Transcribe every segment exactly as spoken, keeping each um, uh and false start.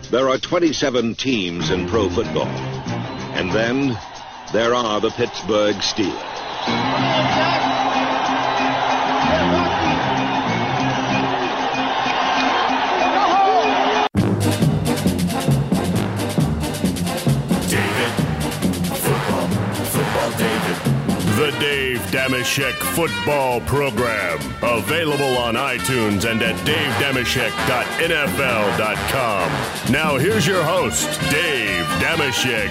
there are twenty-seven teams in pro football. And then there are the Pittsburgh Steelers. The Dave Dameshek Football Program. Available on iTunes and at dave dameshek dot n f l dot com. Now here's your host, Dave Dameshek.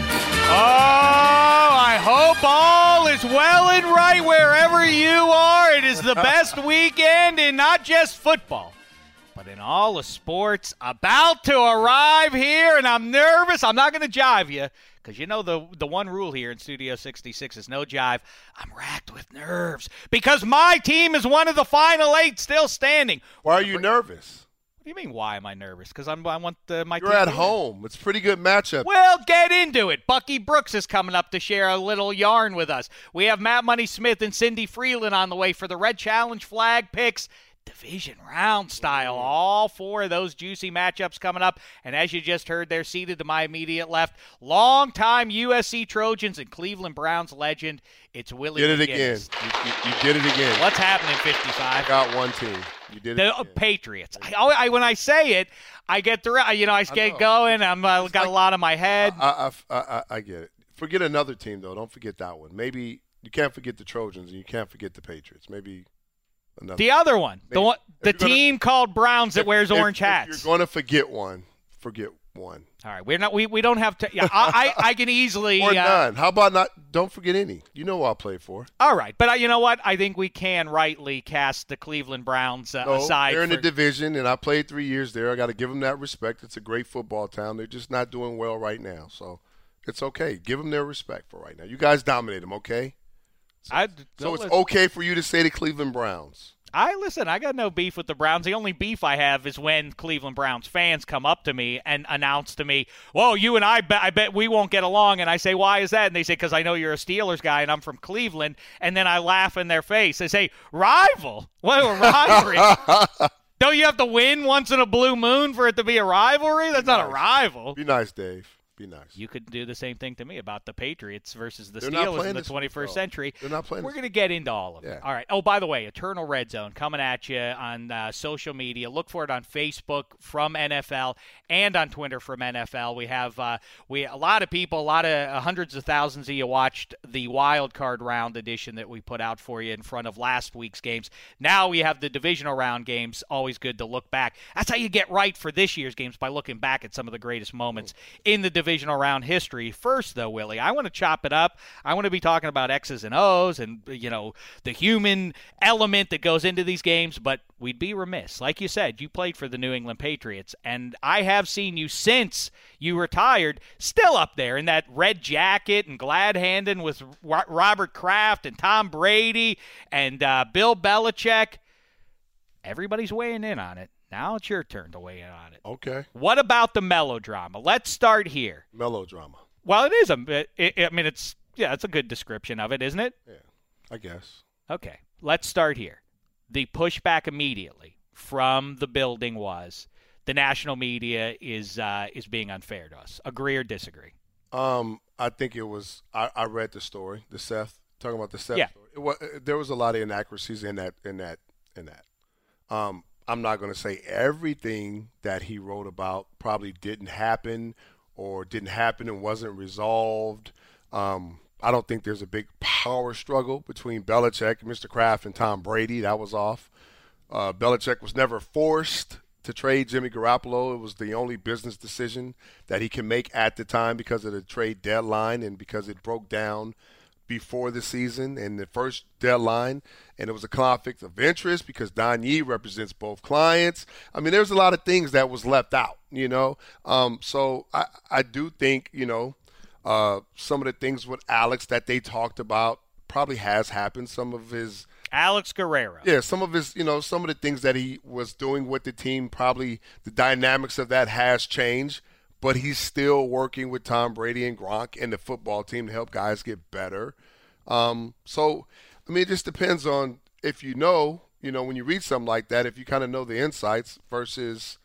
Oh, I hope all is well and right wherever you are. It is the best weekend in not just football, but in all the sports about to arrive here, and I'm nervous. I'm not going to jive you. Because you know the the one rule here in Studio sixty-six is no jive. I'm racked with nerves because my team is one of the final eight still standing. Why are you nervous? What do you mean, why am I nervous? Because I'm I want uh, my You're team at to home. win. It's a pretty good matchup. Well, get into it. Bucky Brooks is coming up to share a little yarn with us. We have Matt Money Smith and Cindy Freeland on the way for the Red Challenge flag picks. Division round style. All four of those juicy matchups coming up. And as you just heard, they're seated to my immediate left. Longtime U S C Trojans and Cleveland Browns legend. It's Willie Did it McGinnis. again. You, you, you did it again. What's happening, fifty-five? I got one team. You did it The again. Patriots. I, I, when I say it, I get the you know I get know. going. I'm uh, got like- a lot on my head. I, I, I, I get it. Forget another team, though. Don't forget that one. Maybe you can't forget the Trojans and you can't forget the Patriots. Maybe another. The other one, the Maybe. one, the If you're team gonna- called Browns that If- wears if- orange if hats. you're going to forget one, forget one. All right, we're not. We, we don't have to. Yeah, I, I I can easily. Or uh, none. How about not? Don't forget any. You know who I'll play for. All right, but uh, you know what? I think we can rightly cast the Cleveland Browns uh, No, aside. they're in for, the division, and I played three years there. I got to give them that respect. It's a great football town. They're just not doing well right now, so it's okay. Give them their respect for right now. You guys dominate them, okay? So, I, so it's listen, okay for you to say the Cleveland Browns. I listen. I got no beef with the Browns. The only beef I have is when Cleveland Browns fans come up to me and announce to me, "Whoa, you and I, bet I bet we won't get along." And I say, "Why is that?" And they say, "Because I know you're a Steelers guy and I'm from Cleveland." And then I laugh in their face. They say, "Rival? What a rivalry?" Don't you have to win once in a blue moon for it to be a rivalry? That's not a rival. Be nice, Dave. Be nice. You could do the same thing to me about the Patriots versus the They're not Steelers in playing the this twenty-first week, century. They're not playing We're this going to get into all of it. Yeah. All right. Oh, by the way, Eternal Red Zone coming at you on uh, social media. Look for it on Facebook from N F L and on Twitter from N F L. We have uh, we a lot of people, a lot of uh, hundreds of thousands of you watched the wild card round edition that we put out for you in front of last week's games. Now we have the divisional round games. Always good to look back. That's how you get right for this year's games, by looking back at some of the greatest moments in the divisional round history. First, though, Willie, I want to chop it up. I want to be talking about X's and O's and, you know, the human element that goes into these games, but we'd be remiss. Like you said, you played for the New England Patriots, and I have seen you since you retired still up there in that red jacket and glad handing with Robert Kraft and Tom Brady and uh, Bill Belichick. Everybody's weighing in on it. Now it's your turn to weigh in on it. Okay. What about the melodrama? Let's start here. Melodrama. Well, it is a bit. It, I mean, it's yeah, it's a good description of it, isn't it? Yeah, I guess. Okay, let's start here. The pushback immediately from the building was the national media is uh, is being unfair to us. Agree or disagree? Um, I think it was. I, I read the story, the Seth talking about the Seth Yeah. story. It was, there was a lot of inaccuracies in that. In that. In that. Um, I'm not going to say everything that he wrote about probably didn't happen or didn't happen and wasn't resolved. Um, I don't think there's a big power struggle between Belichick, Mister Kraft, and Tom Brady. That was off. Uh, Belichick was never forced to trade Jimmy Garoppolo. It was the only business decision that he can make at the time because of the trade deadline and because it broke down before the season and the first deadline, and it was a conflict of interest because Don Yee represents both clients. I mean, there's a lot of things that was left out, you know. Um, so I, I do think, you know, uh, some of the things with Alex that they talked about probably has happened. Some of his Alex Guerrero. Yeah, some of his, you know, some of the things that he was doing with the team, probably the dynamics of that has changed. But he's still working with Tom Brady and Gronk and the football team to help guys get better. Um, so, I mean, it just depends on if you know, you know, when you read something like that, if you kind of know the insights versus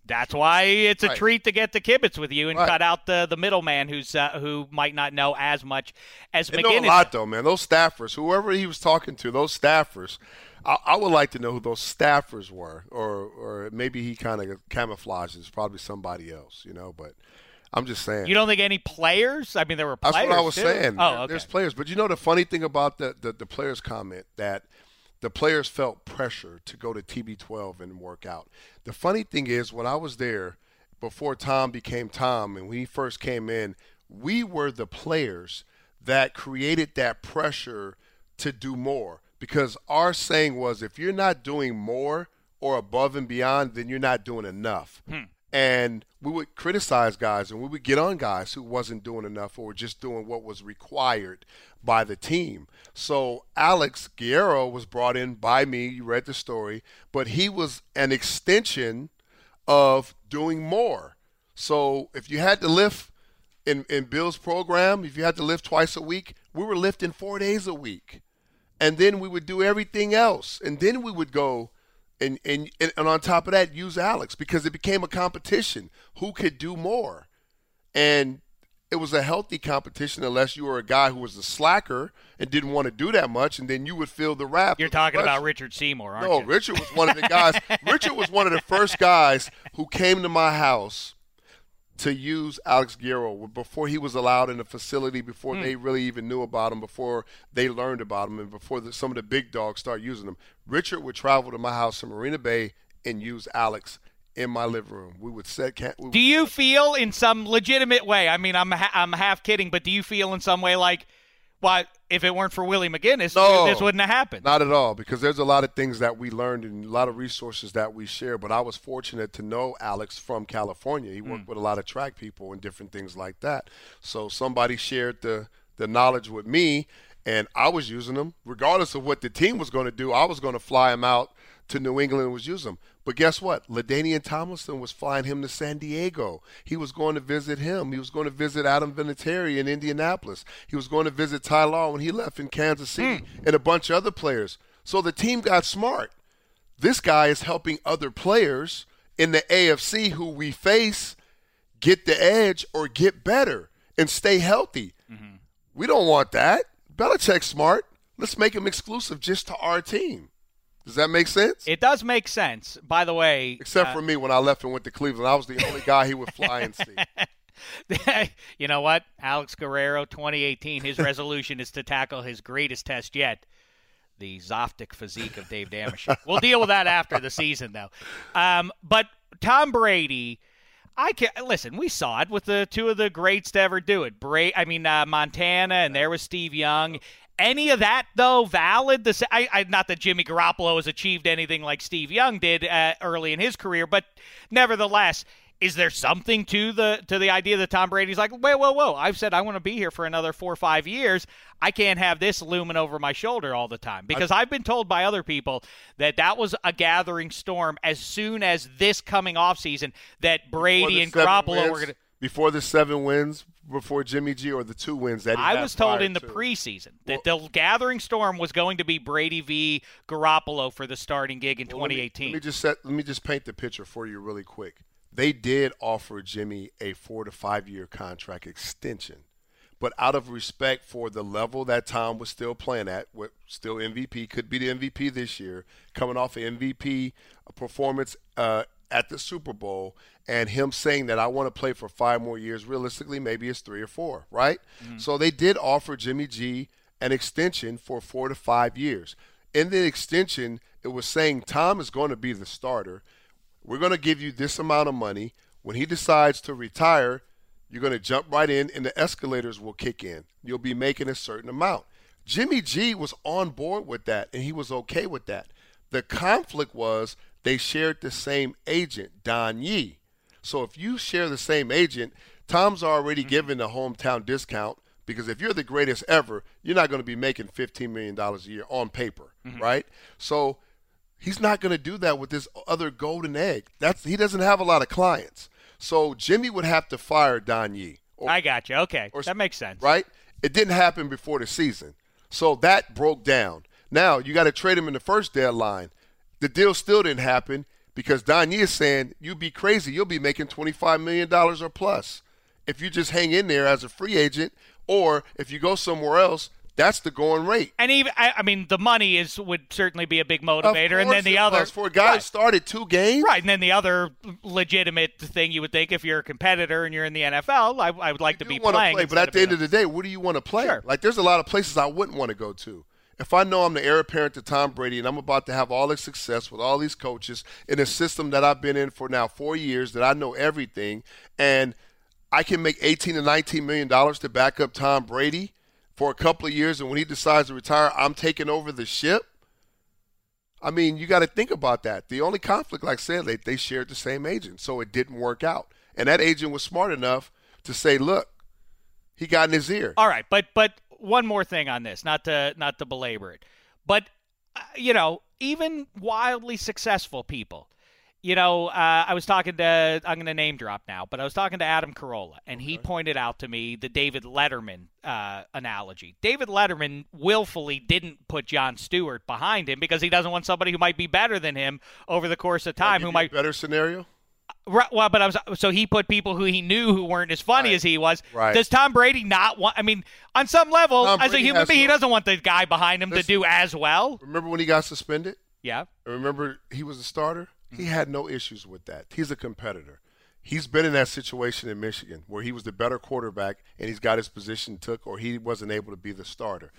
That's why it's a right. treat to get to kibitz with you and right. cut out the, the middleman who's uh, who might not know as much as they McGinnis. know a lot, though, man. Those staffers, whoever he was talking to, those staffers, I, I would like to know who those staffers were, or or maybe he kind of camouflages, probably somebody else, you know. But I'm just saying. You don't think any players? I mean, there were players. That's what I was too. saying. Oh, there, okay. There's players, but you know the funny thing about the, the the players' comment that the players felt pressure to go to T B twelve and work out. The funny thing is, when I was there, before Tom became Tom and when he first came in, we were the players that created that pressure to do more, because our saying was, if you're not doing more or above and beyond, then you're not doing enough. Hmm. And we would criticize guys and we would get on guys who wasn't doing enough or just doing what was required by the team. So Alex Guerrero was brought in by me. You read the story, but he was an extension of doing more. So if you had to lift in, in Bill's program, if you had to lift twice a week, we were lifting four days a week. And then we would do everything else. And then we would go and, and, and on top of that, use Alex, because it became a competition. Who could do more? And it was a healthy competition unless you were a guy who was a slacker and didn't want to do that much, and then you would feel the wrath. You're talking about Richard Seymour, aren't no, you? No, Richard was one of the guys. Richard was one of the first guys who came to my house to use Alex Guerrero before he was allowed in the facility, before mm. they really even knew about him, before they learned about him, and before the, some of the big dogs started using him. Richard would travel to my house in Marina Bay and use Alex in my living room. We would set. We would do you feel in some legitimate way? I mean, I'm ha- I'm half kidding, but do you feel in some way like, well, if it weren't for Willie McGinnis, no, this wouldn't have happened? Not at all, because there's a lot of things that we learned and a lot of resources that we share. But I was fortunate to know Alex from California. He worked mm. with a lot of track people and different things like that. So somebody shared the the knowledge with me, and I was using them. Regardless of what the team was going to do, I was going to fly him out to New England and was using him. But guess what? LaDainian Tomlinson was flying him to San Diego. He was going to visit him. He was going to visit Adam Vinatieri in Indianapolis. He was going to visit Ty Law when he left in Kansas City, mm. and a bunch of other players. So the team got smart. This guy is helping other players in the A F C who we face get the edge or get better and stay healthy. Mm-hmm. We don't want that. Belichick's smart. Let's make him exclusive just to our team. Does that make sense? It does make sense. By the way, except uh, for me when I left and went to Cleveland, I was the only guy he would fly and see. You know what? Alex Guerrero, twenty eighteen, his resolution is to tackle his greatest test yet, the Zoftic physique of Dave Dameshek. We'll deal with that after the season, though. Um, but Tom Brady, I can listen. We saw it with the two of the greats to ever do it. Bra- I mean, uh, Montana, and there was Steve Young. Any of that, though, valid? The, I, I, not that Jimmy Garoppolo has achieved anything like Steve Young did uh, early in his career, but nevertheless, is there something to the to the idea that Tom Brady's like, wait, whoa, whoa, I've said I want to be here for another four or five years. I can't have this looming over my shoulder all the time. Because I've been told by other people that that was a gathering storm as soon as this coming offseason that Brady and Garoppolo wins, were going to – before the seven wins – before Jimmy G, or the two wins that he I was told in the to. preseason that well, the gathering storm was going to be Brady v. Garoppolo for the starting gig in well, twenty eighteen. Let me, let me just set, let me just paint the picture for you really quick. They did offer Jimmy a four to five year contract extension, but out of respect for the level that Tom was still playing at, with still M V P, could be the M V P this year, coming off an M V P performance uh, at the Super Bowl, and him saying that I want to play for five more years, realistically, maybe it's three or four, right? Mm-hmm. So they did offer Jimmy G an extension for four to five years. In the extension, it was saying Tom is going to be the starter. We're going to give you this amount of money. When he decides to retire, you're going to jump right in, and the escalators will kick in. You'll be making a certain amount. Jimmy G was on board with that, and he was okay with that. The conflict was they shared the same agent, Don Yee. So if you share the same agent, Tom's already mm-hmm. given a hometown discount, because if you're the greatest ever, you're not going to be making fifteen million dollars a year on paper, mm-hmm. right? So he's not going to do that with this other golden egg. That's he doesn't have a lot of clients. So Jimmy would have to fire Don Yee. Or, I got you. Okay, or, that makes sense. Right? It didn't happen before the season. So that broke down. Now you got to trade him in the first deadline. The deal still didn't happen because Donnie is saying you'd be crazy. You'll be making twenty-five million dollars or plus if you just hang in there as a free agent, or if you go somewhere else. That's the going rate. And even, I, I mean, the money is would certainly be a big motivator. And then the other. For a guy right. who started two games. Right. And then the other legitimate thing you would think if you're a competitor and you're in the N F L, I, I would like you to be want playing. To play, but at the end of the day, where do you want to play? Sure. Like, there's a lot of places I wouldn't want to go to. If I know I'm the heir apparent to Tom Brady and I'm about to have all the success with all these coaches in a system that I've been in for now four years, that I know everything, and I can make eighteen to nineteen million dollars to back up Tom Brady for a couple of years, and when he decides to retire, I'm taking over the ship. I mean, you got to think about that. The only conflict, like I said, they, they shared the same agent, so it didn't work out. And that agent was smart enough to say, look, he got in his ear. All right, but but one more thing on this, not to not to belabor it. But, uh, you know, even wildly successful people, you know, uh, I was talking to, I'm going to name drop now, but I was talking to Adam Carolla, and okay. he pointed out to me the David Letterman uh, analogy. David Letterman willfully didn't put Jon Stewart behind him because he doesn't want somebody who might be better than him over the course of time. Who might better scenario? Right, well, but I was so he put people who he knew who weren't as funny right. as he was. Right. Does Tom Brady not want? I mean, on some level, Tom as Brady a human being, no, he doesn't want the guy behind him listen, to do as well. Remember when he got suspended? Yeah. Remember he was a starter? He had no issues with that. He's a competitor. He's been in that situation in Michigan where he was the better quarterback and he's got his position took, or he wasn't able to be the starter.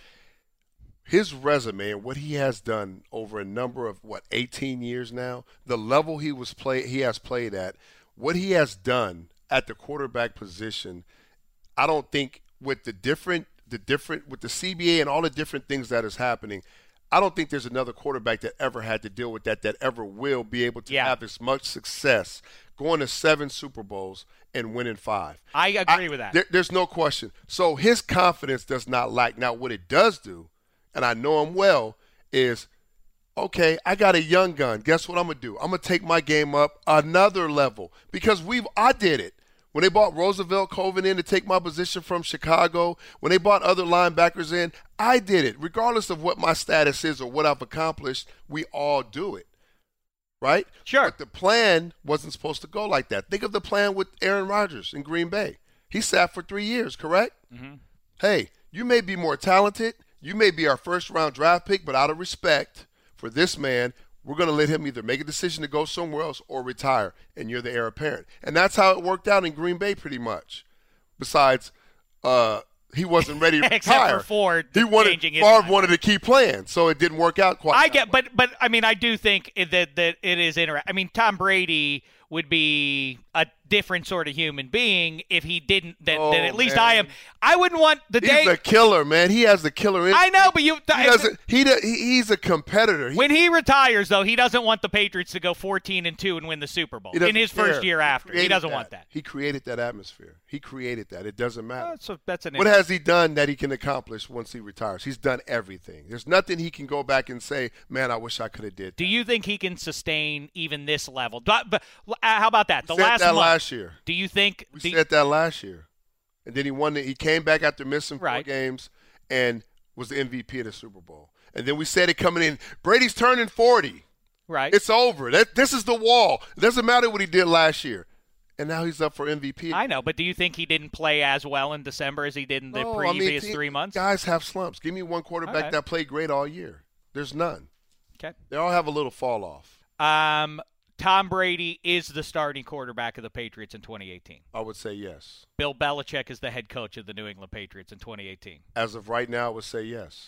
His resume and what he has done over a number of, what, eighteen years now, the level he was play he has played at, what he has done at the quarterback position, I don't think with the different the different with the C B A and all the different things that is happening, I don't think there's another quarterback that ever had to deal with that that ever will be able to yeah. have as much success going to seven Super Bowls and winning five. I agree I, with that. There, there's no question. So his confidence does not lack. Now, what it does do, and I know him well, is, okay, I got a young gun. Guess what I'm going to do? I'm going to take my game up another level because we've I did it. When they brought Roosevelt Coven in to take my position from Chicago, when they brought other linebackers in, I did it. Regardless of what my status is or what I've accomplished, we all do it, right? Sure. But the plan wasn't supposed to go like that. Think of the plan with Aaron Rodgers in Green Bay. He sat for three years, correct? Mm-hmm. Hey, you may be more talented. You may be our first-round draft pick, but out of respect for this man, we're going to let him either make a decision to go somewhere else or retire, and you're the heir apparent. And that's how it worked out in Green Bay pretty much. Besides, uh, he wasn't ready to retire. Except for Ford he wanted, changing his Favre mind. wanted to keep playing, so it didn't work out quite I that get, way. but but I mean, I do think that that it is interesting. I mean, Tom Brady would be a different sort of human being if he didn't. That, oh, that at least man. I am. I wouldn't want the He's day. a killer, man. He has the killer instinct. I know, but you. He doesn't. He, do, he he's a competitor. He, when he retires, though, he doesn't want the Patriots to go fourteen and two and win the Super Bowl in his care. first year he after. He doesn't that. want that. He created that atmosphere. He created that. It doesn't matter. Oh, so that's an. What has he done that he can accomplish once he retires? He's done everything. There's nothing he can go back and say, "Man, I wish I could have did." Do that. you think he can sustain even this level? But, but how about that? The we last said that month, last year. Do you think? We do, said that last year, and then he won. The, he came back after missing four right. games and was the M V P of the Super Bowl. And then we said it coming in. Brady's turning forty. Right. It's over. That this is the wall. It doesn't matter what he did last year. And now he's up for M V P. I know, but do you think he didn't play as well in December as he did in the no, previous I mean, three months? Guys have slumps. Give me one quarterback right. that played great all year. There's none. Okay. They all have a little fall off. Um, Tom Brady is the starting quarterback of the Patriots in twenty eighteen. I would say yes. Bill Belichick is the head coach of the New England Patriots in twenty eighteen. As of right now, I would say yes.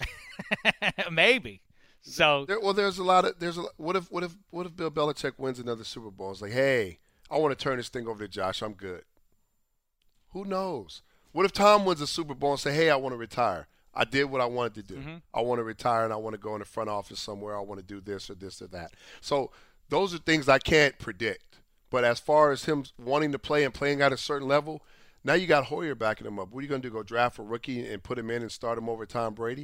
Maybe. So there, well, there's a lot of there's a what if what if what if Bill Belichick wins another Super Bowl? It's like, hey, I want to turn this thing over to Josh. I'm good. Who knows? What if Tom wins a Super Bowl and say, hey, I want to retire. I did what I wanted to do. Mm-hmm. I want to retire and I want to go in the front office somewhere. I want to do this or this or that. So those are things I can't predict. But as far as him wanting to play and playing at a certain level, now you got Hoyer backing him up. What are you going to do, go draft a rookie and put him in and start him over Tom Brady?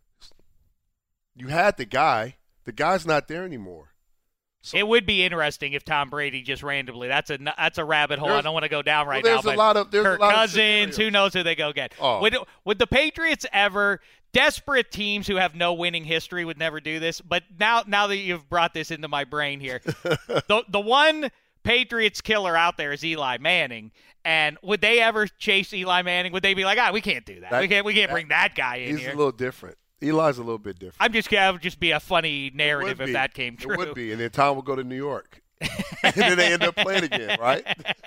You had the guy. The guy's not there anymore. So, it would be interesting if Tom Brady just randomly. That's a that's a rabbit hole I don't want to go down right well, now. There's But a lot of there's Kirk a lot Cousins, of who knows who they go get? Oh. Would would the Patriots ever? desperate teams who have no winning history would never do this. But now, now that you've brought this into my brain here, the the one Patriots killer out there is Eli Manning. And would they ever chase Eli Manning? Would they be like, ah, we can't do that. that we can't. We can't that, bring that guy in he's here. He's a little different. Eli's a little bit different. I'm just that would just be a funny narrative if that came true. It would be, and then Tom would go to New York, and then they end up playing again, right?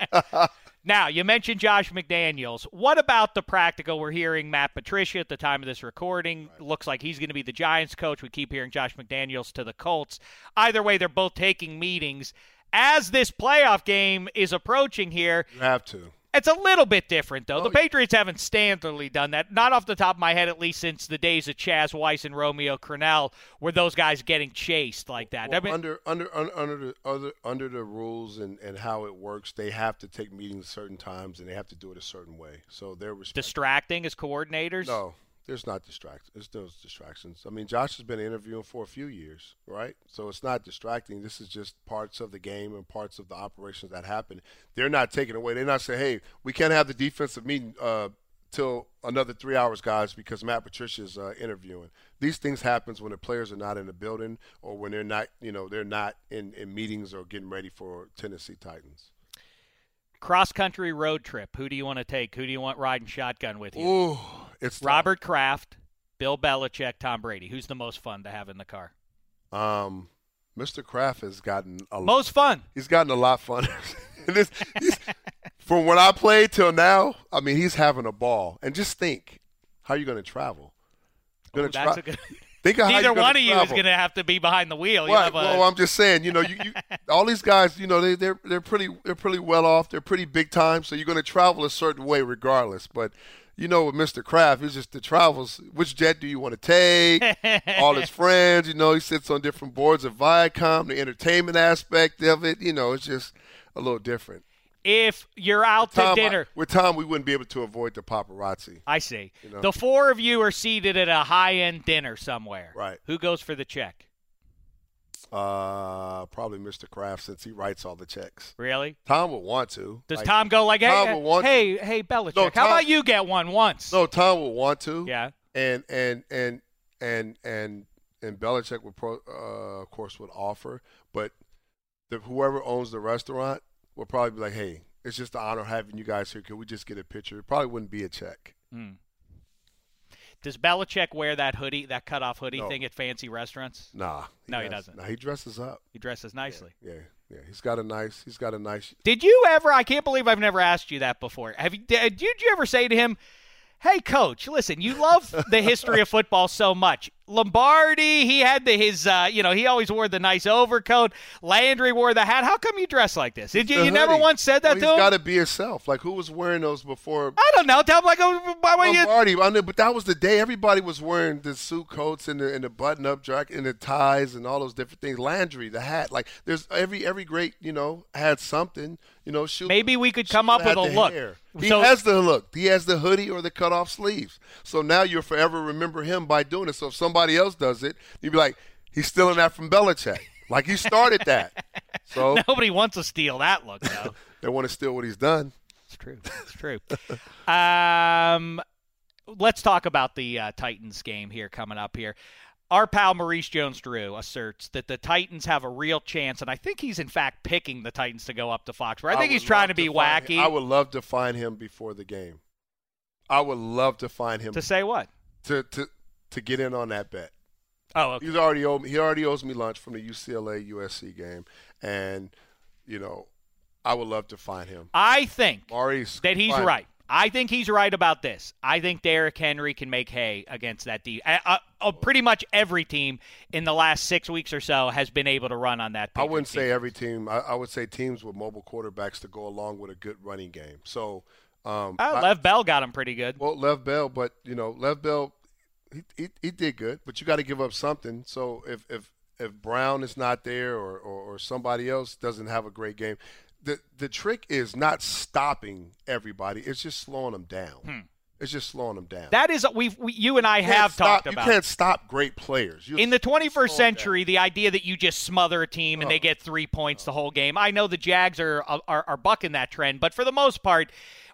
Now, you mentioned Josh McDaniels. What about the practical? We're hearing Matt Patricia at the time of this recording. Right. Looks like he's going to be the Giants coach. We keep hearing Josh McDaniels to the Colts. Either way, they're both taking meetings. As this playoff game is approaching here, you have to. It's a little bit different, though. Oh, the Patriots haven't standardly done that. Not off the top of my head, at least since the days of Chaz Weiss and Romeo Crennel, were those guys getting chased like that. Well, I mean, under under under under the other under the rules and, and how it works, they have to take meetings certain times and they have to do it a certain way. So they're distracting as coordinators. No, there's not distract. There's those distractions. I mean, Josh has been interviewing for a few years, right? So it's not distracting. This is just parts of the game and parts of the operations that happen. They're not taking away. They're not saying, hey, we can't have the defensive meeting uh, till another three hours, guys, because Matt Patricia is uh, interviewing. These things happen when the players are not in the building or when they're not, you know, they're not in, in meetings or getting ready for Tennessee Titans. Cross-country road trip. Who do you want to take? Who do you want riding shotgun with you? Ooh, it's Robert Kraft, Bill Belichick, Tom Brady. Who's the most fun to have in the car? Um, Mister Kraft has gotten a most fun. He's gotten a lot funner. this, from when I played till now, I mean, he's having a ball. And just think, how are you going to travel? Gonna Ooh, that's tra- a good. Think of Neither how one of travel. you is going to have to be behind the wheel. You right. have a... Well, I'm just saying, you know, you, you all these guys, you know, they they're they're pretty they're pretty well off. They're pretty big time, so you're going to travel a certain way regardless. But you know, with Mister Kraft, it's just the travels. Which jet do you want to take? All his friends, you know, he sits on different boards of Viacom. The entertainment aspect of it, you know, it's just a little different. If you're out with to Tom, dinner. I, with Tom, we wouldn't be able to avoid the paparazzi. I see. You know? The four of you are seated at a high-end dinner somewhere. Right. Who goes for the check? Uh, probably Mister Kraft, since he writes all the checks. Really? Tom would want to. Does like, Tom go like, hey, Tom would want hey, to. hey, Belichick, no, how Tom, about you get one once? No, Tom would want to. Yeah. And and and and and and Belichick would, pro, uh, of course, would offer, but the, whoever owns the restaurant would probably be like, hey, it's just an honor having you guys here. Could we just get a picture? It probably wouldn't be a check. Mm. Does Belichick wear that hoodie, that cutoff hoodie no. thing at fancy restaurants? Nah. He no, has, he doesn't. Nah, he dresses up. He dresses nicely. Yeah, yeah, yeah. He's got a nice. He's got a nice. Did you ever? I can't believe I've never asked you that before. Have you? Did, did you ever say to him, "Hey, Coach, listen, you love the history of football so much. Lombardi, he had the, his, uh, you know, he always wore the nice overcoat. Landry wore the hat. How come you dress like this? Did you? You hoodie. Never once said that well, to he's him? He's got to be himself. Like, who was wearing those before? I don't know. Tell him like, oh, why were you? Lombardi. I know, but that was the day everybody was wearing the suit coats and the and the button-up jacket and the ties and all those different things. Landry, the hat. Like, there's every every great, you know, had something. You know, shoot. Maybe we could come up with a look. Hair. He so, has the look. He has the hoodie or the cut-off sleeves. So now you'll forever remember him by doing it. So if somebody else does it, you'd be like, he's stealing that from Belichick. Like he started that. So nobody wants to steal that look, though. They want to steal what he's done. It's true. It's true. um, let's talk about the uh, Titans game here coming up here. Our pal Maurice Jones-Drew asserts that the Titans have a real chance, and I think he's, in fact, picking the Titans to go up to Foxborough. I think I he's trying to be to wacky. Him. I would love to find him before the game. I would love to find him. To say what? To to to get in on that bet. Oh, okay. He's already owed me, he already owes me lunch from the U C L A U S C game, and, you know, I would love to find him. I think Maurice, that he's right. I think he's right about this. I think Derrick Henry can make hay against that D. Uh, uh, pretty much every team in the last six weeks or so has been able to run on that. I wouldn't team. say every team. I, I would say teams with mobile quarterbacks to go along with a good running game. So, um, oh, I, Lev Bell got him pretty good. Well, Lev Bell, but you know, Lev Bell, he he, he did good, but you got to give up something. So if if if Brown is not there or, or or somebody else doesn't have a great game. The the trick is not stopping everybody. It's just slowing them down. Hmm. It's just slowing them down. That is, we've, we, you and I have stop, talked about. You can't stop great players. You in the twenty-first century, the idea that you just smother a team and oh. they get three points oh. the whole game. I know the Jags are, are are bucking that trend, but for the most part,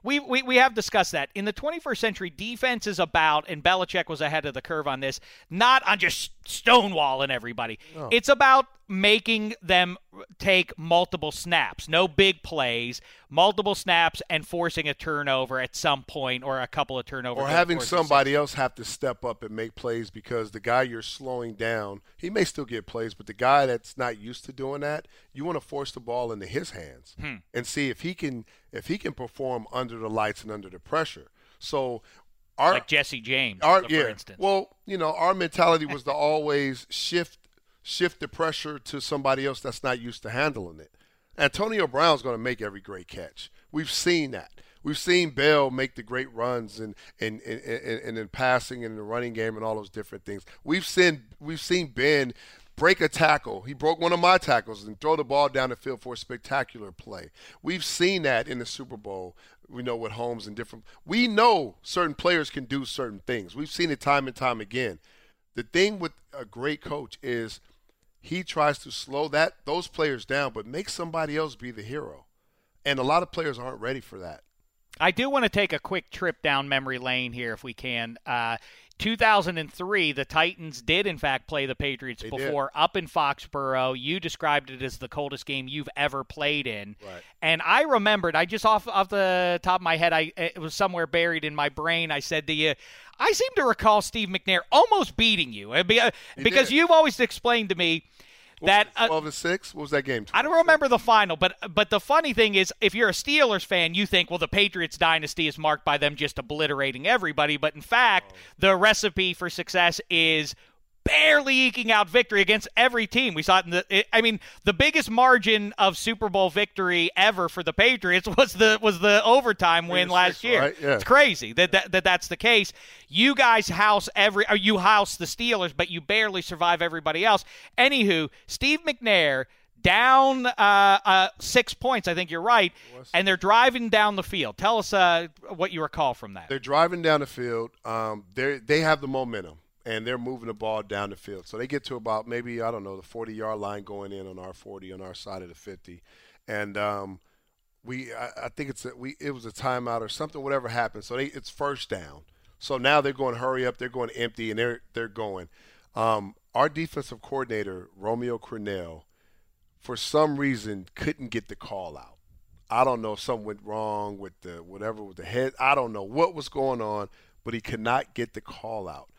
we, we we have discussed that. In the twenty-first century, defense is about, and Belichick was ahead of the curve on this, not on just stonewalling everybody. No. It's about making them take multiple snaps, no big plays, multiple snaps, and forcing a turnover at some point or a couple of turnovers. Or having somebody else have to step up and make plays because the guy you're slowing down, he may still get plays, but the guy that's not used to doing that, you want to force the ball into his hands hmm. and see if he can if he can perform under the lights and under the pressure. So our, like Jesse James, our, for yeah, instance. Well, you know, our mentality was to always shift shift the pressure to somebody else that's not used to handling it. Antonio Brown's going to make every great catch. We've seen that. We've seen Bell make the great runs and and, and, and, and in passing and in the running game and all those different things. We've seen we've seen Ben break a tackle. He broke one of my tackles and throw the ball down the field for a spectacular play. We've seen that in the Super Bowl. We know with Holmes and different – we know certain players can do certain things. We've seen it time and time again. The thing with a great coach is he tries to slow that those players down but make somebody else be the hero. And a lot of players aren't ready for that. I do want to take a quick trip down memory lane here if we can. Uh, two thousand three, the Titans did, in fact, play the Patriots they before did. Up in Foxborough. You described it as the coldest game you've ever played in. Right. And I remembered, I just off, off the top of my head, I it was somewhere buried in my brain, I said to you, I seem to recall Steve McNair almost beating you. Because you've always explained to me that uh, twelve to six. What was that game? I don't remember the final, but but the funny thing is, if you're a Steelers fan, you think, well, the Patriots dynasty is marked by them just obliterating everybody. But in fact, oh. the recipe for success is barely eking out victory against every team. We saw it in the. It, I mean, the biggest margin of Super Bowl victory ever for the Patriots was the was the overtime win last year. Right? Yeah. It's crazy that, that that that's the case. You guys house every, or you house the Steelers, but you barely survive everybody else. Anywho, Steve McNair down uh, uh, six points. I think you're right, and they're driving down the field. Tell us uh, what you recall from that. They're driving down the field. Um, they they have the momentum. And they're moving the ball down the field. So they get to about maybe, I don't know, the forty-yard line going in on our forty on our side of the fifty. And um, we, I, I think it's a, we, it was a timeout or something, whatever happened. So they, it's first down. So now they're going to hurry up. They're going empty, and they're they're going. Um, our defensive coordinator, Romeo Crennel, for some reason couldn't get the call out. I don't know if something went wrong with the whatever with the head. I don't know what was going on, but he could not get the call out.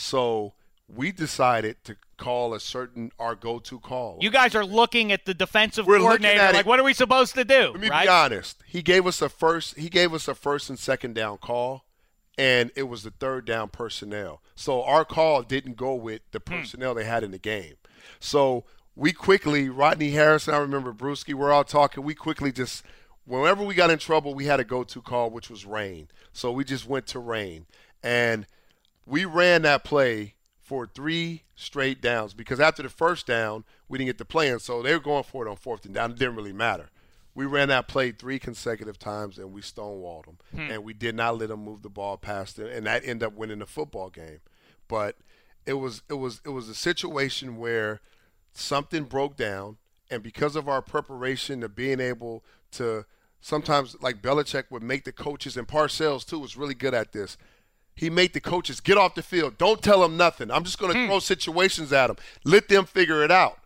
So we decided to call a certain our go-to call. You guys are looking at the defensive We're coordinator like, it. What are we supposed to do? Let me right? be honest. He gave us a first. He gave us a first and second down call, and it was the third down personnel. So our call didn't go with the personnel hmm. they had in the game. So we quickly, Rodney Harrison, I remember Brewski, we're all talking. We quickly just, whenever we got in trouble, we had a go-to call, which was rain. So we just went to rain, and we ran that play for three straight downs because after the first down, we didn't get the play in, so they were going for it on fourth and down. It didn't really matter. We ran that play three consecutive times, and we stonewalled them, hmm. and we did not let them move the ball past it, and that ended up winning the football game. But it was it was it was a situation where something broke down, and because of our preparation of being able to sometimes, like Belichick would make the coaches, and Parcells too was really good at this. He made the coaches get off the field. Don't tell them nothing. I'm just going to hmm. throw situations at them. Let them figure it out.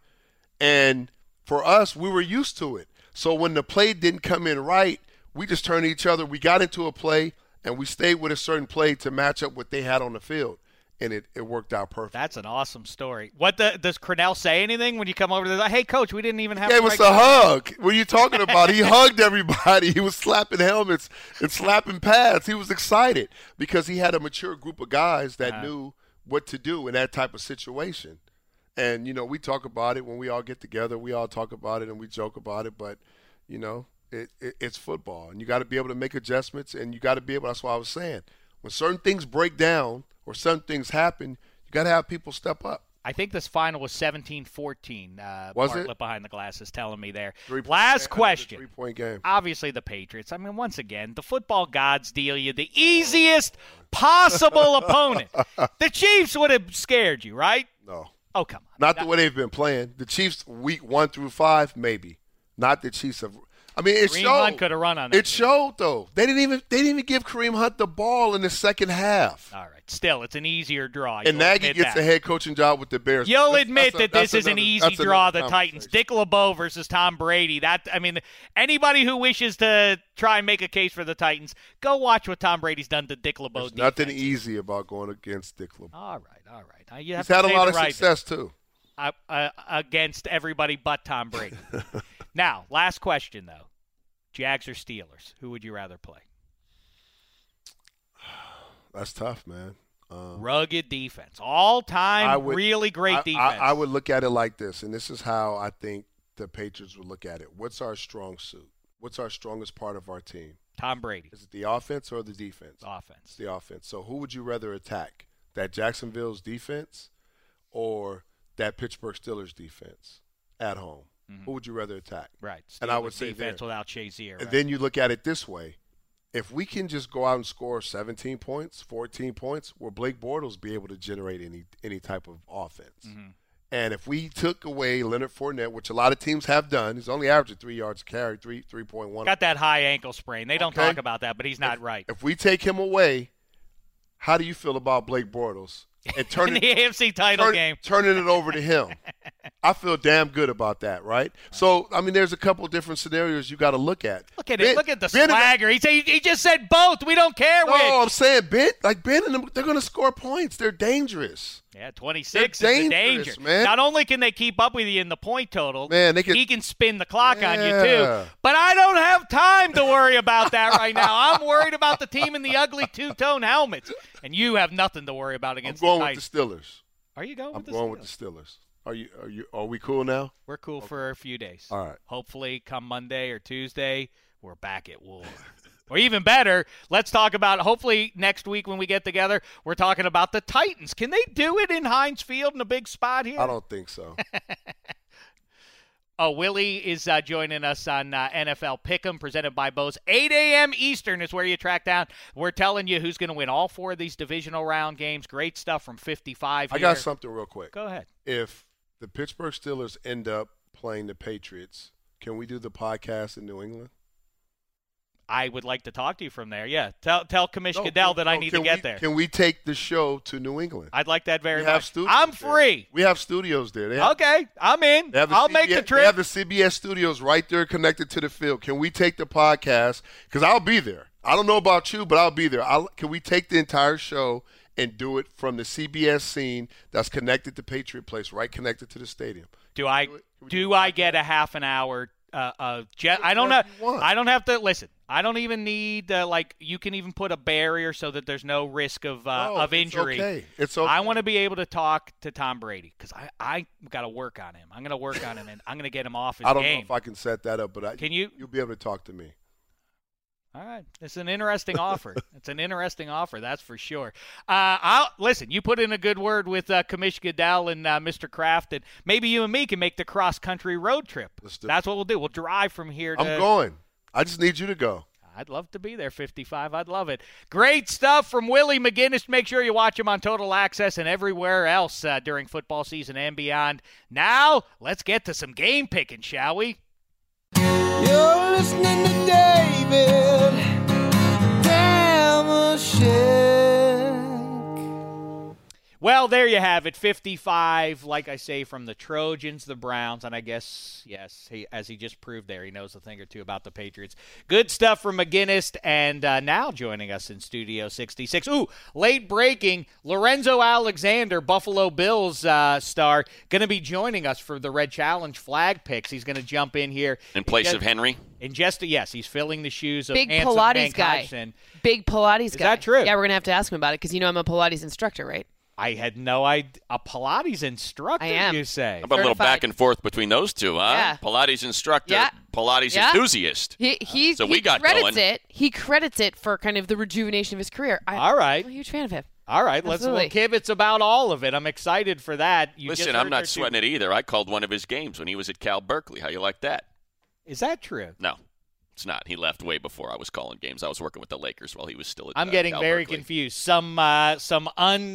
And for us, we were used to it. So when the play didn't come in right, we just turned to each other. We got into a play, and we stayed with a certain play to match up what they had on the field. And it, it worked out perfect. That's an awesome story. What the, does Crennel say anything when you come over to the, hey, Coach, we didn't even have he gave us a hug. What are you talking about? He hugged everybody. He was slapping helmets and slapping pads. He was excited because he had a mature group of guys that uh, knew what to do in that type of situation. And, you know, we talk about it when we all get together. We all talk about it and we joke about it. But, you know, it, it, it's football. And you got to be able to make adjustments, and you got to be able – that's what I was saying. When certain things break down – or some things happen, you got to have people step up. I think this final was seventeen fourteen. Uh, was Bartlett it? Behind the glasses telling me there. Three Last question. Three-point game. Obviously the Patriots. I mean, once again, the football gods deal you the easiest possible opponent. The Chiefs would have scared you, right? No. Oh, come on. Not the way they've been playing. The Chiefs, week one through five, maybe. Not the Chiefs of – I mean, it Kareem showed. Hunt could have run on that. It showed, though. They didn't even they didn't even give Kareem Hunt the ball in the second half. All right. Still, it's an easier draw. And You'll Nagy admit gets that. the head coaching job with the Bears. You'll That's- admit that's a- that this that's is an another- easy that's draw. another The Titans, conversation. Dick LeBeau versus Tom Brady. That I mean, anybody who wishes to try and make a case for the Titans, go watch what Tom Brady's done to Dick LeBeau. There's defense. nothing easy about going against Dick LeBeau. All right, all right. Now, you have He's to had a say lot the of right success too. uh, uh, against everybody but Tom Brady. Now, last question though: Jags or Steelers? Who would you rather play? That's tough, man. Um, Rugged defense, all-time, would- really great I, defense. I, I would look at it like this, and this is how I think the Patriots would look at it. What's our strong suit? What's our strongest part of our team? Tom Brady, Is it the offense or the defense? offense. It's the offense. So who would you rather attack? That Jacksonville's defense or that Pittsburgh Steelers defense at home? Mhm. Who would you rather attack? Right. And I Steelers would say defense there. without Shazier. And Right. then you look at it this way. If we can just go out and score seventeen points, fourteen points, will Blake Bortles be able to generate any any type of offense? Mm-hmm. And if we took away Leonard Fournette, which a lot of teams have done, he's only averaging three yards a carry, three three point one. Got that high ankle sprain. They don't Okay. talk about that, but he's not if, right. If we take him away, how do you feel about Blake Bortles and In turning the A F C title turn- game. turning it over to him? I feel damn good about that, right? So, I mean, there's a couple different scenarios you got to look at. Look at Ben- it. Look at the Ben and- swagger. He, say, he just said both. We don't care No, which. I'm saying Ben, like Ben and them, they're going to score points. They're dangerous. Yeah, twenty-six They're is the dangerous, danger. man. Not only can they keep up with you in the point total, Man, they can- he can spin the clock on you Yeah. too. But I don't have time to worry about that right now. I'm worried about the team in the ugly two-tone helmets, and you have nothing to worry about I'm against going the with Titans. the Steelers. Are you going I'm with the going Steelers? with the Steelers. Are you? Are you? Are we cool now? We're cool for a few days. All right. Hopefully, come Monday or Tuesday, we're back at war. Or even better, let's talk about, hopefully next week when we get together, we're talking about the Titans. Can they do it in Heinz Field in a big spot here? I don't think so. Oh, Willie is uh, joining us on uh, N F L Pick'em, presented by Bose. eight a.m. Eastern is where you track down. We're telling you who's going to win all four of these divisional round games. Great stuff from fifty-five I here. got something real quick. Go ahead. If the Pittsburgh Steelers end up playing the Patriots, can we do the podcast in New England? I would like to talk to you from there. Yeah, tell tell Commish No, Goodell that I no, need can to get we, there. Can we take the show to New England? I'd like that very we have much. studios I'm there. free. We have studios there. They have, Okay, I'm in. they have the I'll C B S, make the They trip. have the C B S studios right there connected to the field. Can we take the podcast? Because I'll be there. I don't know about you, but I'll be there. I'll, can we take the entire show and do it from the C B S scene that's connected to Patriot Place, right connected to the stadium? Do I do it? Can we do do I get a half an hour? Uh, uh, jet? I don't have. Whatever you want. I don't have to listen. I don't even need uh, like you can even put a barrier so that there's no risk of uh, No, of it's injury. okay. It's okay. I want to be able to talk to Tom Brady because I I got to work on him. I'm going to work on him and I'm going to get him off his I don't game. know if I can set that up, but I, Can you? You'll be able to talk to me. All right, it's an interesting offer. It's an interesting offer, that's for sure. Uh, I'll listen. You put in a good word with uh, Commish Goodell and uh, Mister Kraft, and maybe you and me can make the cross country road trip. Let's do it. That's what we'll do. We'll drive from here to. I'm going. I just need you to go. I'd love to be there, fifty-five. I'd love it. Great stuff from Willie McGinnis. Make sure you watch him on Total Access and everywhere else uh, during football season and beyond. Now, let's get to some game picking, shall we? You're listening to David Damashek. Well, there you have it, fifty-five, like I say, from the Trojans, the Browns, and I guess, yes, he, as he just proved there, he knows a thing or two about the Patriots. Good stuff from McGinnis, and uh, now joining us in Studio sixty-six. Ooh, late breaking, Lorenzo Alexander, Buffalo Bills uh, star, going to be joining us for the Red Challenge flag picks. He's going to jump in here. In place just, of Henry? In just, yes, he's filling the shoes of Big handsome Pilates Hank guy. Hodgson. Big Pilates Is guy. that true? Yeah, we're going to have to ask him about it because you know I'm a Pilates instructor, right? I had no idea. A Pilates instructor, I am. you say? How about a little Certified. back and forth between those two, huh? Yeah. Pilates instructor, Yeah. Pilates Yeah. enthusiast. He he, So he we got credits going. it. He credits it for kind of the rejuvenation of his career. I, All right. I'm a huge fan of him. All right, let's well, Absolutely. kibitz about all of it. I'm excited for that. You Listen, just I'm heard not there two- sweating it either. I called one of his games when he was at Cal Berkeley. How you like that? Is that true? No. It's not. He left way before I was calling games. I was working with the Lakers while he was still at I'm uh, getting Cal very Berkeley. confused. Some uh, some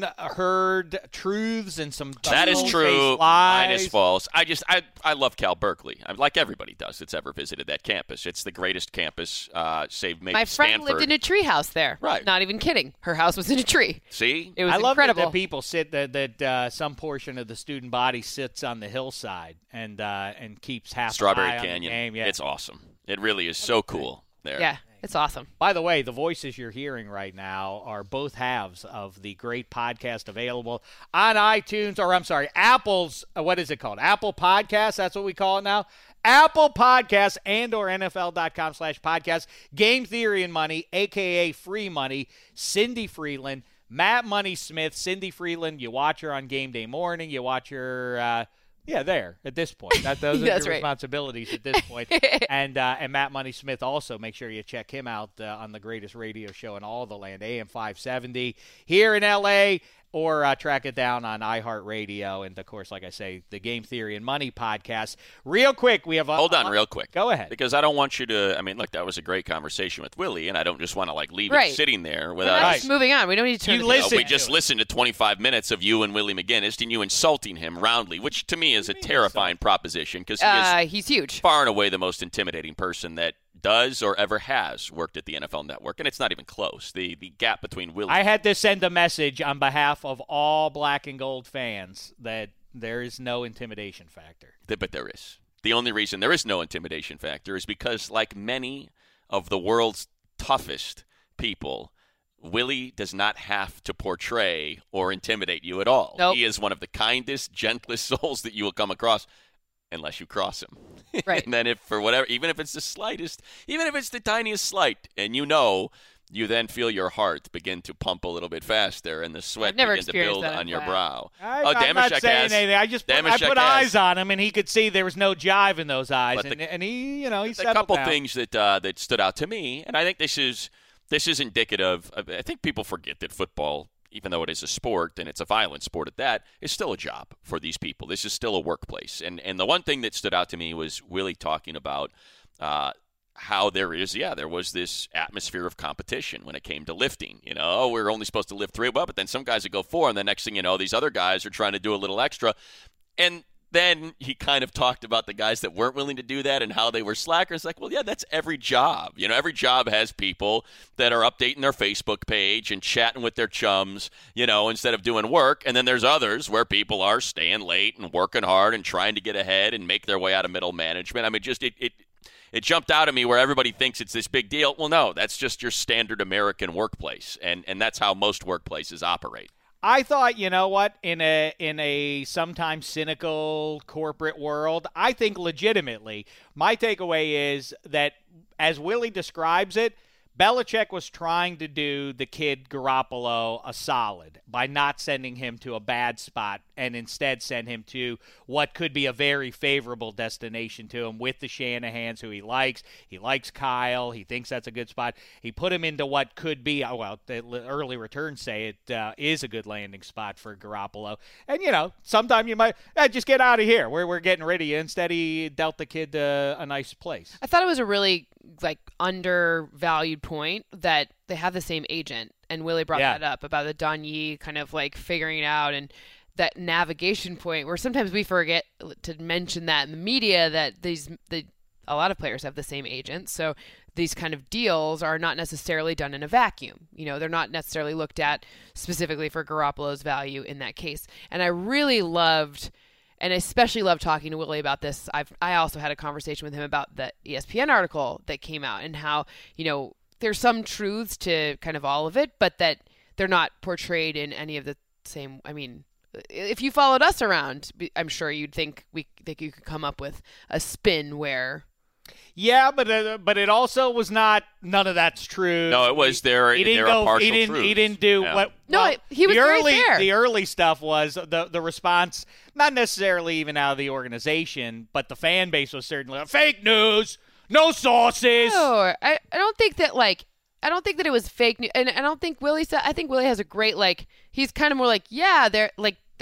unheard truths and some That is true. double-faced lies. Mine is false. I just I I love Cal Berkeley. I, like everybody does that's ever visited that campus. It's the greatest campus, uh, save maybe My friend Stanford. lived in a tree house there. Right. Not even kidding. Her house was in a tree. See, It was I love that, incredible. that people sit that that uh, some portion of the student body sits on the hillside and uh, and keeps half Strawberry an eye on the Canyon. game. Yeah. It's awesome. It really is so cool there. Yeah, it's awesome. By the way, the voices you're hearing right now are both halves of the great podcast available on iTunes, or I'm sorry, Apple's, uh, what is it called? Apple Podcasts, that's what we call it now. Apple Podcasts and or N F L dot com slash podcast. Game Theory and Money, a k a. Free Money, Cindy Freeland, Matt Money Smith, Cindy Freeland. You watch her on game day morning. You watch her, uh, yeah, there at this point. That, those are That's your right. responsibilities at this point. and uh, and Matt Money Smith also. Make sure you check him out uh, on the greatest radio show in all the land, A M five seventy here in L A, or uh, track it down on iHeartRadio. And, of course, like I say, the Game Theory and Money podcast. Real quick, we have a, Hold on, a- real quick. Go ahead. Because I don't want you to. I mean, look, that was a great conversation with Willie, and I don't just want to like leave Right. it sitting there We're without. not Right. just moving on. We don't need to turn You the listen Uh, we to just it. listened to twenty-five minutes of you and Willie McGinnis and you insulting him roundly, which to me is a terrifying proposition because he is Uh, he's huge. far and away the most intimidating person that does or ever has worked at the N F L Network, and it's not even close. The the gap between Willie. I had to send a message on behalf of all black and gold fans that there is no intimidation factor. But there is. The only reason there is no intimidation factor is because, like many of the world's toughest people, Willie does not have to portray or intimidate you at all. Nope. He is one of the kindest, gentlest souls that you will come across, unless you cross him. Right. And then if for whatever, even if it's the slightest, even if it's the tiniest slight, and you know, you then feel your heart begin to pump a little bit faster and the sweat I've never begin to experienced build that on in your class. brow. I, oh, I'm not Damashek saying has. anything. I just put, I Damashek put has. eyes on him, and he could see there was no jive in those eyes, But and, the- and he, you know, he a settled couple down. things that uh, that stood out to me, and I think this is this is indicative. Of, I think people forget that football, even though it is a sport and it's a violent sport at that, is still a job for these people. This is still a workplace, and and the one thing that stood out to me was Willie talking about uh, how there is, yeah, there was this atmosphere of competition when it came to lifting. You know, oh, we're only supposed to lift three, well, but then some guys would go four, and the next thing you know, these other guys are trying to do a little extra, and then he kind of talked about the guys that weren't willing to do that and how they were slackers. Like, well, yeah, that's every job. You know, every job has people that are updating their Facebook page and chatting with their chums, you know, instead of doing work. And then there's others where people are staying late and working hard and trying to get ahead and make their way out of middle management. I mean, just it it, it jumped out at me where everybody thinks it's this big deal. Well, no, that's just your standard American workplace. And, and that's how most workplaces operate. I thought, you know what, in a in a sometimes cynical corporate world, I think legitimately, my takeaway is that as Willie describes it, Belichick was trying to do the kid Garoppolo a solid by not sending him to a bad spot and instead send him to what could be a very favorable destination to him with the Shanahans, who he likes. He likes Kyle. He thinks that's a good spot. He put him into what could be, well, the early returns say it uh, is a good landing spot for Garoppolo. And, you know, sometime you might, eh, just get out of here. We're, we're getting rid of you. Instead, he dealt the kid uh, a nice place. I thought it was a really like undervalued point that they have the same agent, and Willie brought Yeah. that up about the Don Yee kind of like figuring it out, and that navigation point where sometimes we forget to mention that in the media that these the a lot of players have the same agent, so these kind of deals are not necessarily done in a vacuum. You know, they're not necessarily looked at specifically for Garoppolo's value in that case. And I really loved, and especially loved talking to Willie about this. I've I also had a conversation with him about the E S P N article that came out and how, you know, there's some truths to kind of all of it, but that they're not portrayed in any of the same. I mean, if you followed us around, I'm sure you'd think we think you could come up with a spin where. Yeah, but uh, but it also was not. None of that's true. No, it was there. He didn't there are go. partial He didn't. He truths. didn't do Yeah. what. No, well, he was the very early. fair. The early stuff was the the response, not necessarily even out of the organization, but the fan base was certainly like, fake news, no sources. No, I, I don't think that like I don't think that it was fake news, and I don't think Willie said. I think Willie has a great like. He's kind of more like, yeah, they're like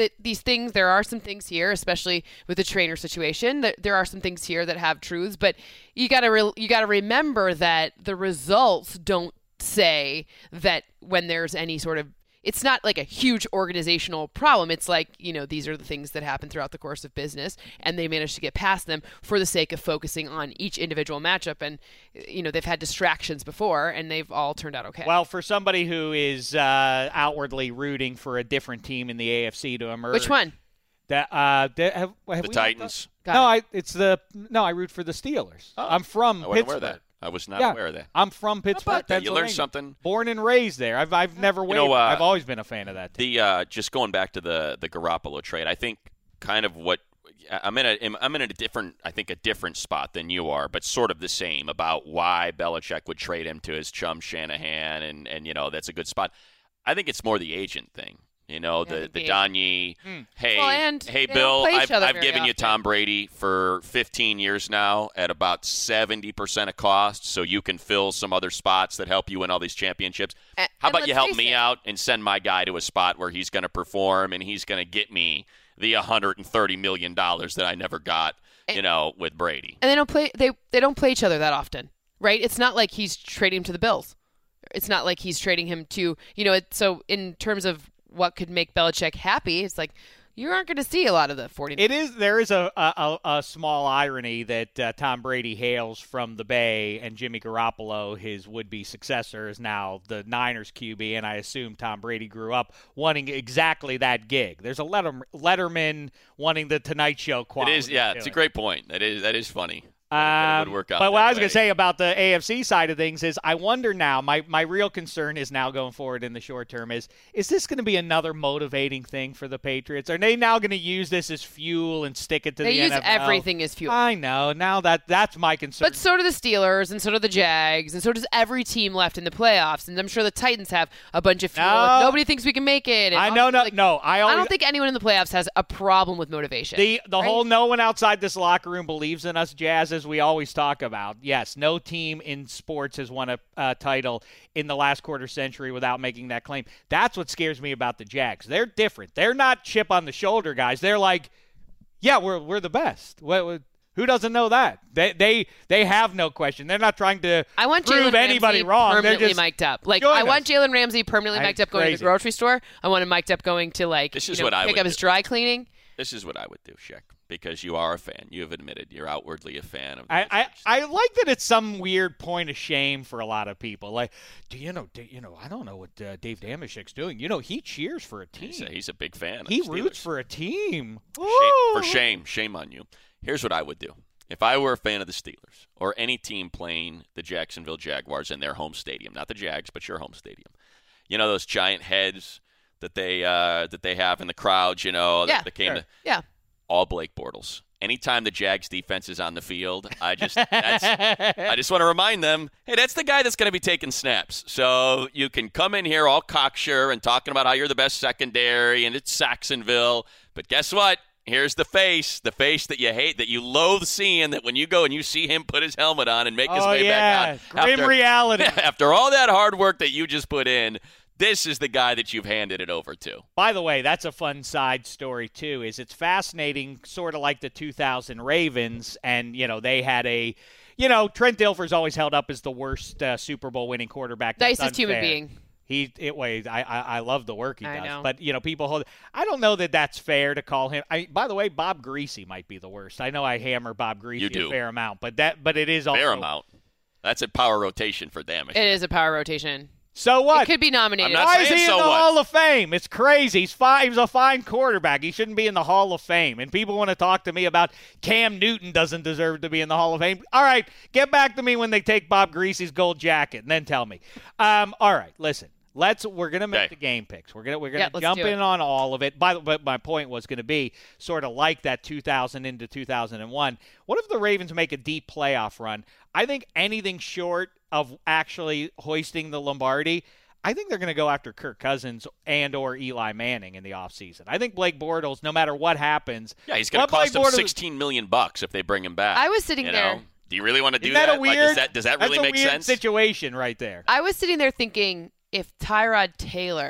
that these things, there are some things here, especially with the trainer situation, that there are some things here that have truths, but you got to re- you got to remember that the results don't say that when there's any sort of, it's not like a huge organizational problem. It's like, you know, these are the things that happen throughout the course of business, and they managed to get past them for the sake of focusing on each individual matchup. And, you know, they've had distractions before, and they've all turned out okay. Well, for somebody who is uh, outwardly rooting for a different team in the A F C to emerge. Which one? That, uh, the have, have the we Titans. No, I, it's the, no, I root for the Steelers. Oh, I'm from I wasn't Pittsburgh. aware of that. I was not yeah, aware of that. I'm from Pittsburgh, that? You Pennsylvania. learned something. Born and raised there. I've I've never wavered. You know, uh, I've always been a fan of that team. The uh, just going back to the the Garoppolo trade, I think kind of what I'm in a I'm in a different I think a different spot than you are, but sort of the same about why Belichick would trade him to his chum Shanahan, and and you know that's a good spot. I think it's more the agent thing. You know, yeah, the, the the Donnie, hmm. hey, well, and hey, they Bill, don't play I've, each other I've very given you often. Tom Brady for fifteen years now at about seventy percent of cost, so you can fill some other spots that help you win all these championships. And, How and about you let's help face me it, out and send my guy to a spot where he's going to perform and he's going to get me the one hundred thirty million dollars that I never got, and, you know, with Brady. And they don't play they they don't play each other that often, right? It's not like he's trading him to the Bills. It's not like he's trading him to, you know, it, so in terms of what could make Belichick happy, it's like you aren't going to see a lot of the forty-niners. It is. There is a a, a small irony that uh, Tom Brady hails from the Bay, and Jimmy Garoppolo, his would-be successor, is now the Niners Q B, and I assume Tom Brady grew up wanting exactly that gig. There's a Letterman, Letterman wanting the Tonight Show quality. It is, yeah, to it's it. a great point. That is that is funny. Um, it would work out but what that I was going way. to say about the A F C side of things is I wonder now, my, my real concern is now going forward in the short term is, is this going to be another motivating thing for the Patriots? Are they now going to use this as fuel and stick it to They the use N F L? everything as fuel. I know. Now that that's my concern. But so do the Steelers, and so do the Jags, and so does every team left in the playoffs. And I'm sure the Titans have a bunch of fuel. No. Nobody thinks we can make it. And I know, no, like, no. I, always, I don't think anyone in the playoffs has a problem with motivation. the the right? whole no one outside this locker room believes in us, Jazz, as we always talk about. Yes, no team in sports has won a uh, title in the last quarter century without making that claim. That's what scares me about the Jags. They're different. They're not chip on the shoulder guys. They're like, yeah, we're we're the best. What, what, who doesn't know that? They they they have no question. They're not trying to I want prove Jalen anybody Ramsey wrong. They're permanently just mic'd up. Like join I want us. Jalen Ramsey permanently That's mic'd up going to crazy. the grocery store. I want him mic'd up going to like This you is know, what I pick would up his do. dry cleaning. This is what I would do, Sheck, because you are a fan. You have admitted you're outwardly a fan of. I, the I, Patriots. I like that it's some weird point of shame for a lot of people. Like, do you know? Do, you know, I don't know what uh, Dave Dameshek's doing. You know, he cheers for a team. He's a, he's a big fan. Of he the roots Steelers. for a team. Shame, Ooh. for shame, shame on you. Here's what I would do. If I were a fan of the Steelers or any team playing the Jacksonville Jaguars in their home stadium, not the Jags, but your home stadium, you know those giant heads that they uh, that they have in the crowds, you know, Yeah, that, that came sure. to Yeah. all Blake Bortles. Anytime the Jags defense is on the field, I just that's, I just want to remind them, hey, that's the guy that's going to be taking snaps. So you can come in here all cocksure and talking about how you're the best secondary and it's Saxonville, but guess what? Here's the face, the face that you hate, that you loathe seeing, that when you go and you see him put his helmet on and make his Oh, way yeah. back out. Grim reality. After all that hard work that you just put in, this is the guy that you've handed it over to. By the way, that's a fun side story too. Is it's fascinating, sort of like the two thousand Ravens, and you know they had a, you know, Trent Dilfer's always held up as the worst uh, Super Bowl winning quarterback. That's Nicest human unfair. being. He it ways I, I I love the work he I does, know. but you know people hold. I don't know that that's fair to call him. I, by the way, Bob Greasy might be the worst. I know I hammer Bob Greasy You do. a fair amount, but that but it is also Fair amount. That's a power rotation for damage. It is a power rotation. So what? It could be nominated. I'm not Why is saying he in so the what. Hall of Fame? It's crazy. He's fine. He was a fine quarterback. He shouldn't be in the Hall of Fame. And people want to talk to me about Cam Newton doesn't deserve to be in the Hall of Fame. All right, get back to me when they take Bob Greasy's gold jacket, and then tell me. Um, all right, listen. Let's. We're gonna make Okay. the game picks. We're gonna we're Yeah, gonna let's jump do it. in on all of it. By the but my point was going to be sort of like that two thousand into two thousand one. What if the Ravens make a deep playoff run? I think anything short of actually hoisting the Lombardi, I think they're going to go after Kirk Cousins and or Eli Manning in the offseason. I think Blake Bortles, no matter what happens, Yeah, he's going to what cost Blake him Bortles- sixteen million bucks if they bring him back. I was sitting you there- know? Do you really want to do Isn't that, a Like, weird? does that does that really that's make a weird sense? situation right there. I was sitting there thinking if Tyrod Taylor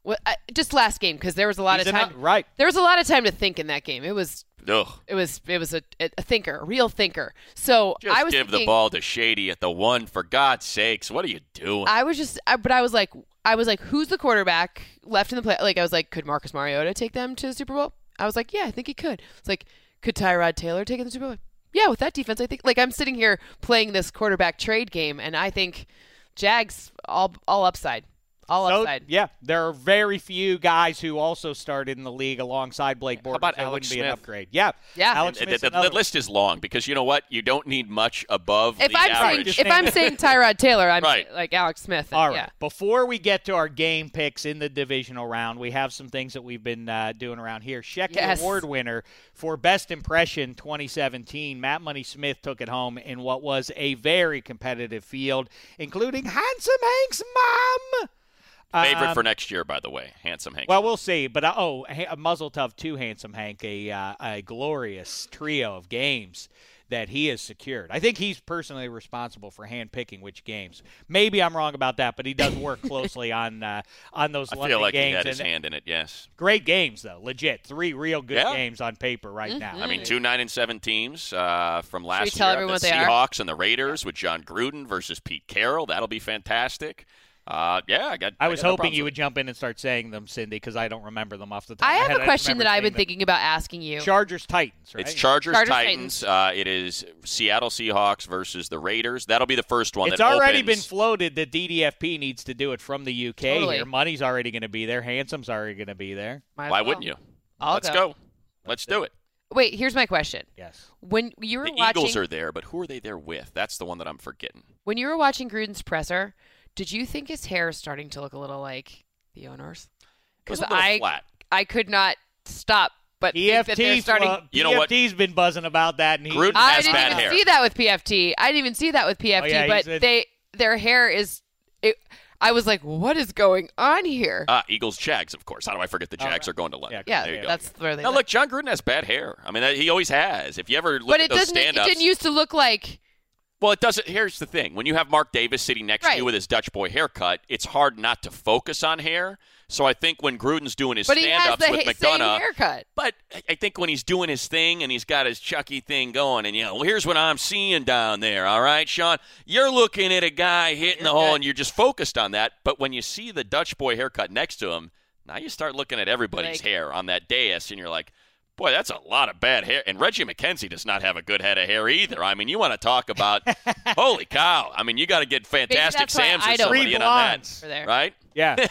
Well, I, just last game because there was a lot He's of an- time. right. There was a lot of time to think in that game. It was. Ugh. It was it was a, a thinker, a real thinker. So Just I was give thinking, the ball to Shady at the one, for God's sakes. What are you doing? I was just, I, but I was like, I was like, who's the quarterback left in the play? Like I was like, could Marcus Mariota take them to the Super Bowl? I was like, yeah, I think he could. It's like, could Tyrod Taylor take it to the Super Bowl? Yeah, with that defense, I think. Like I'm sitting here playing this quarterback trade game, and I think Jags all all upside. All So, upside. yeah, there are very few guys who also started in the league alongside Blake Bortles. How about that Alex wouldn't be an Smith? upgrade. Yeah, Yeah. Alex And Smith's the, the, another the list is long because you know what? You don't need much above If the I'm average. saying if I'm saying Tyrod Taylor, I'm Right. like Alex Smith. and- All right. Yeah. Before we get to our game picks in the divisional round, we have some things that we've been uh, doing around here. Shecky Yes. Award winner for Best Impression twenty seventeen, Matt Money Smith took it home in what was a very competitive field, including Handsome Hank's mom. Favorite Um, for next year, by the way. Handsome Hank. Well, we'll see. But, uh, oh, ha- a muzzle tough to Handsome Hank, a, uh, a glorious trio of games that he has secured. I think he's personally responsible for handpicking which games. Maybe I'm wrong about that, but he does work closely on uh, on those I London feel like games. he had his and hand in it, yes. great games, though. Legit. Three real good Yeah. games on paper right now. I mean, two nine and seven teams uh, from last we tell year. everyone The what they are? Seahawks and the Raiders with John Gruden versus Pete Carroll. That'll be fantastic. Uh, yeah, I got. I was got no hoping problems you with would jump in and start saying them, Cindy, because I don't remember them off the top I of my have head. a question remember that I've seeing been them. thinking about asking you. Chargers Titans, right? It's Chargers, Chargers, Titans. Uh, it is Seattle Seahawks versus the Raiders. That'll be the first one. It's that already opens. been floated that D D F P needs to do it from the U K Totally. here. Money's already going to be there. Handsome's already going to be there. Might as Why well. wouldn't you? I'll Let's go. go. Let's do it. Wait, here's my question. Yes. When you were The watching, Eagles are there, but who are they there with? That's the one that I'm forgetting. when you were watching Gruden's presser, did you think his hair is starting to look a little like the owners? It was Because a little I, flat. I could not stop but think that they're P F T, starting. well, You know what? P F T's been buzzing about that, and he, Gruden I has didn't bad even hair. see that with P F T. I didn't even see that with P F T. Oh, yeah, but he's a- they their hair is. It, I was like, what is going on here? Uh, Eagles, Jags, of course. How do I forget the All Jags right. are going to London? Yeah, yeah, there you go. that's where they. Now, live. look, John Gruden has bad hair. I mean, that- he always has. If you ever look but at it those doesn't. It stand-ups. didn't used to look like. Well, it doesn't. Here's the thing: when you have Mark Davis sitting next to Right. you with his Dutch boy haircut, it's hard not to focus on hair. So I think when Gruden's doing his But he has stand-ups the with ha- same McDonough, haircut. but I- I think when he's doing his thing and he's got his Chucky thing going, and you know, well, here's what I'm seeing down there. All right, Sean, you're looking at a guy hitting the hole, and you're just focused on that. But when you see the Dutch boy haircut next to him, now you start looking at everybody's Like- hair on that dais, and you're like, boy, that's a lot of bad hair. And Reggie McKenzie does not have a good head of hair either. I mean, you want to talk about, holy cow. I mean, you got to get Fantastic that's why Sam's I or don't- somebody Three in on blondes. For there. that. Right? Yeah.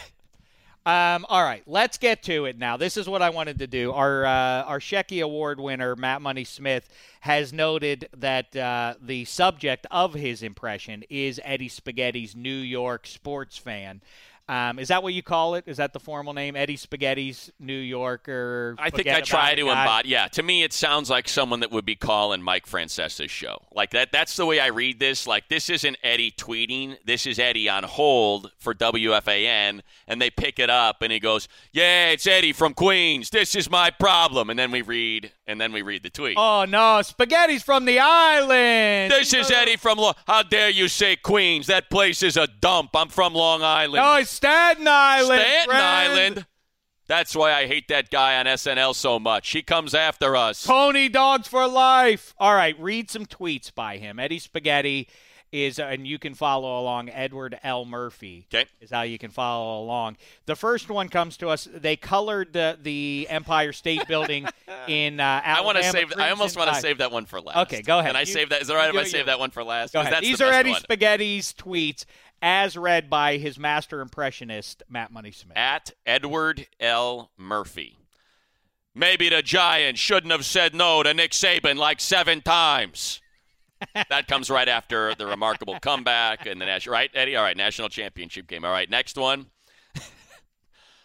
Um, all right, let's get to it now. This is what I wanted to do. Our uh, our Shecky Award winner, Matt Money Smith, has noted that uh, the subject of his impression is Eddie Spaghetti's New York sports fan. Um, is that what you call it? Is that the formal name? Eddie Spaghetti's New Yorker? I think Forget I try about to it guy? embody. Yeah, to me, it sounds like someone that would be calling Mike Francesa's show. Like that. That's the way I read this. Like this isn't Eddie tweeting. This is Eddie on hold for W F A N, and they pick it up, and he goes, "Yeah, it's Eddie from Queens. This is my problem." And then we read, and then we read the tweet. Oh, no, Spaghetti's from the island. This is Eddie from Long. How dare you say Queens? That place is a dump. I'm from Long Island. No, it's Staten Island. Staten friend. Island. That's why I hate that guy on S N L so much. He comes after us. Pony dogs for life. All right, read some tweets by him. Eddie Spaghetti is, and you can follow along, Edward L. Murphy. Okay. Is how you can follow along. The first one comes to us. They colored the, the Empire State Building in uh, Alabama. I want to save. I almost crimson want to tide. save that one for last. Okay, go ahead. Can I You- save that? Is it all right if you I do save you. that one for last? Go 'Cause ahead. That's These the are best Eddie one. Spaghetti's tweets as read by his master impressionist, Matt Money Smith. At Edward L. Murphy. Maybe the Giants shouldn't have said no to Nick Saban like seven times. That comes right after the remarkable comeback and the national. Right, Eddie? All right, national championship game. All right, next one.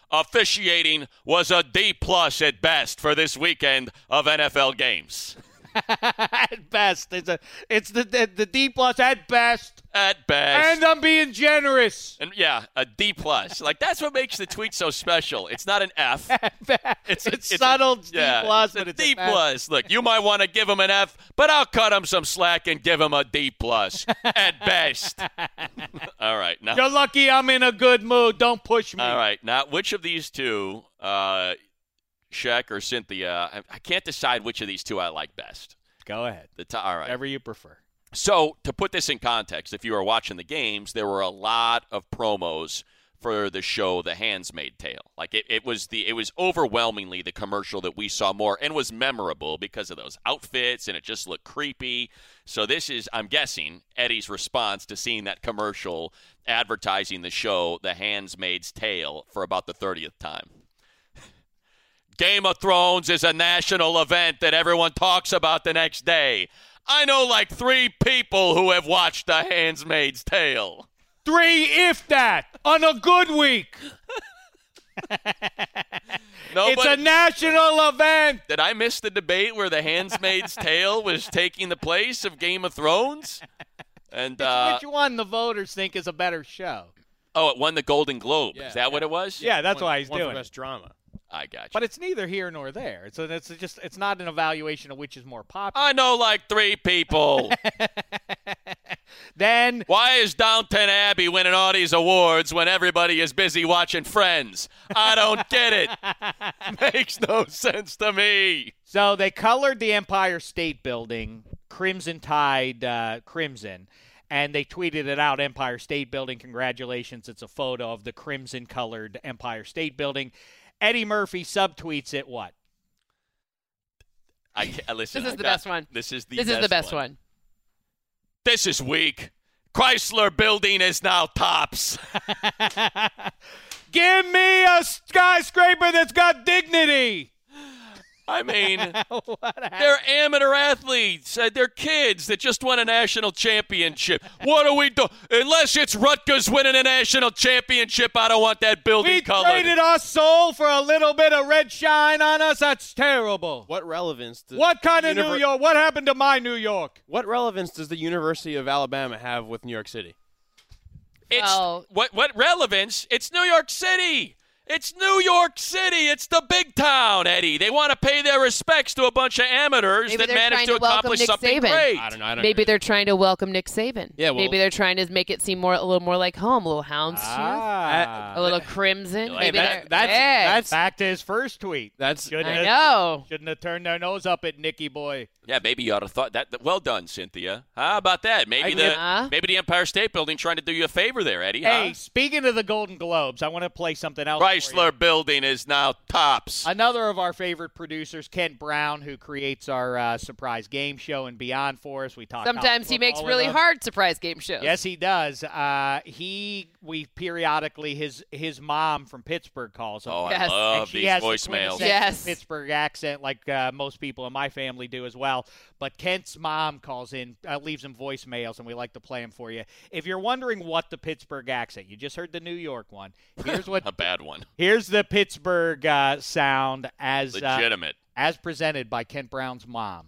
Officiating was a D plus at best for this weekend of N F L games. At best. It's a it's the, the the D plus at best. At best. And I'm being generous. And yeah, a D plus. Like that's what makes the tweet so special. It's not an F. It's, it's, it's subtle a, D yeah, plus, it's but a it's D a best. plus. Look, you might want to give him an F, but I'll cut him some slack and give him a D plus at best. All right, now You're lucky I'm in a good mood. Don't push me. all right, now which of these two, uh, Shaq or Cynthia? I, I can't decide which of these two I like best. Go ahead. The t- all right. Whatever you prefer. So, to put this in context, if you were watching the games, there were a lot of promos for the show The Handmaid's Tale. Like it, it was the it was overwhelmingly the commercial that we saw more and was memorable because of those outfits and it just looked creepy. So this is, I'm guessing, Eddie's response to seeing that commercial advertising the show The Handmaid's Tale for about the thirtieth time. Game of Thrones is a national event that everyone talks about the next day. I know like three people who have watched The Handmaid's Tale. Three, if that, on a good week. Nobody, It's a national event. Did I miss the debate where The Handmaid's Tale was taking the place of Game of Thrones? And uh, Which one the voters think is a better show? oh, it won the Golden Globe. Yeah, is that yeah. what it was? Yeah, that's One- why he's one doing for it. best drama. I got you. But it's neither here nor there. It's, a, it's just it's not an evaluation of which is more popular. I know like three people. Then Why is Downton Abbey winning all these awards when everybody is busy watching Friends? I don't get it. Makes no sense to me. So they colored the Empire State Building Crimson Tide uh, crimson, and they tweeted it out, Empire State Building, congratulations. It's a photo of the crimson-colored Empire State Building. Eddie Murphy subtweets it what? I can't, listen. This is I the got- best one. This is the This best is the best one. This is weak. Chrysler Building is now tops. Give me a skyscraper that's got dignity. I mean, What happened? they're amateur athletes. Uh, they're kids that just won a national championship. What are we doing? Unless it's Rutgers winning a national championship, I don't want that building We colored. traded our soul for a little bit of red shine on us. That's terrible. What relevance does What kind of Univer- New York? What happened to my New York? What relevance does the University of Alabama have with New York City? It's Well- what what relevance? It's New York City. It's New York City. It's the big town, Eddie. They want to pay their respects to a bunch of amateurs Maybe that they're managed trying to to welcome accomplish Nick something Saban. great. I don't know. I don't Maybe they're trying to welcome Nick Saban. Yeah, well- Maybe they're trying to make it seem more a little more like home, a little houndstooth, Ah. a little crimson. Like Maybe that- they're That's, yeah. that's back to his first tweet. That's Shouldn't I have, know. Shouldn't have turned their nose up at Nicky Boy. Yeah, maybe you ought to thought that. that- Well done, Cynthia. How about that? Maybe I the get- Huh? maybe the Empire State Building trying to do you a favor there, Eddie. Hey, huh? speaking of the Golden Globes, I want to play something else. for you. Chrysler Building is now tops. Another of our favorite producers, Kent Brown, who creates our uh, surprise game show and beyond for us. We talk. Sometimes college he makes football really with him. hard surprise game shows. Yes, he does. Uh, he we periodically his his mom from Pittsburgh calls him. Oh, Yes. I And love she these has the voicemails. quintessential Yes. Pittsburgh accent, like uh, most people in my family do as well. But Kent's mom calls in, uh, leaves him voicemails, and we like to play them for you. If you're wondering what the Pittsburgh accent, you just heard the New York one. Here's what. A bad one. Here's the Pittsburgh uh, sound as uh, Legitimate. as presented by Kent Brown's mom.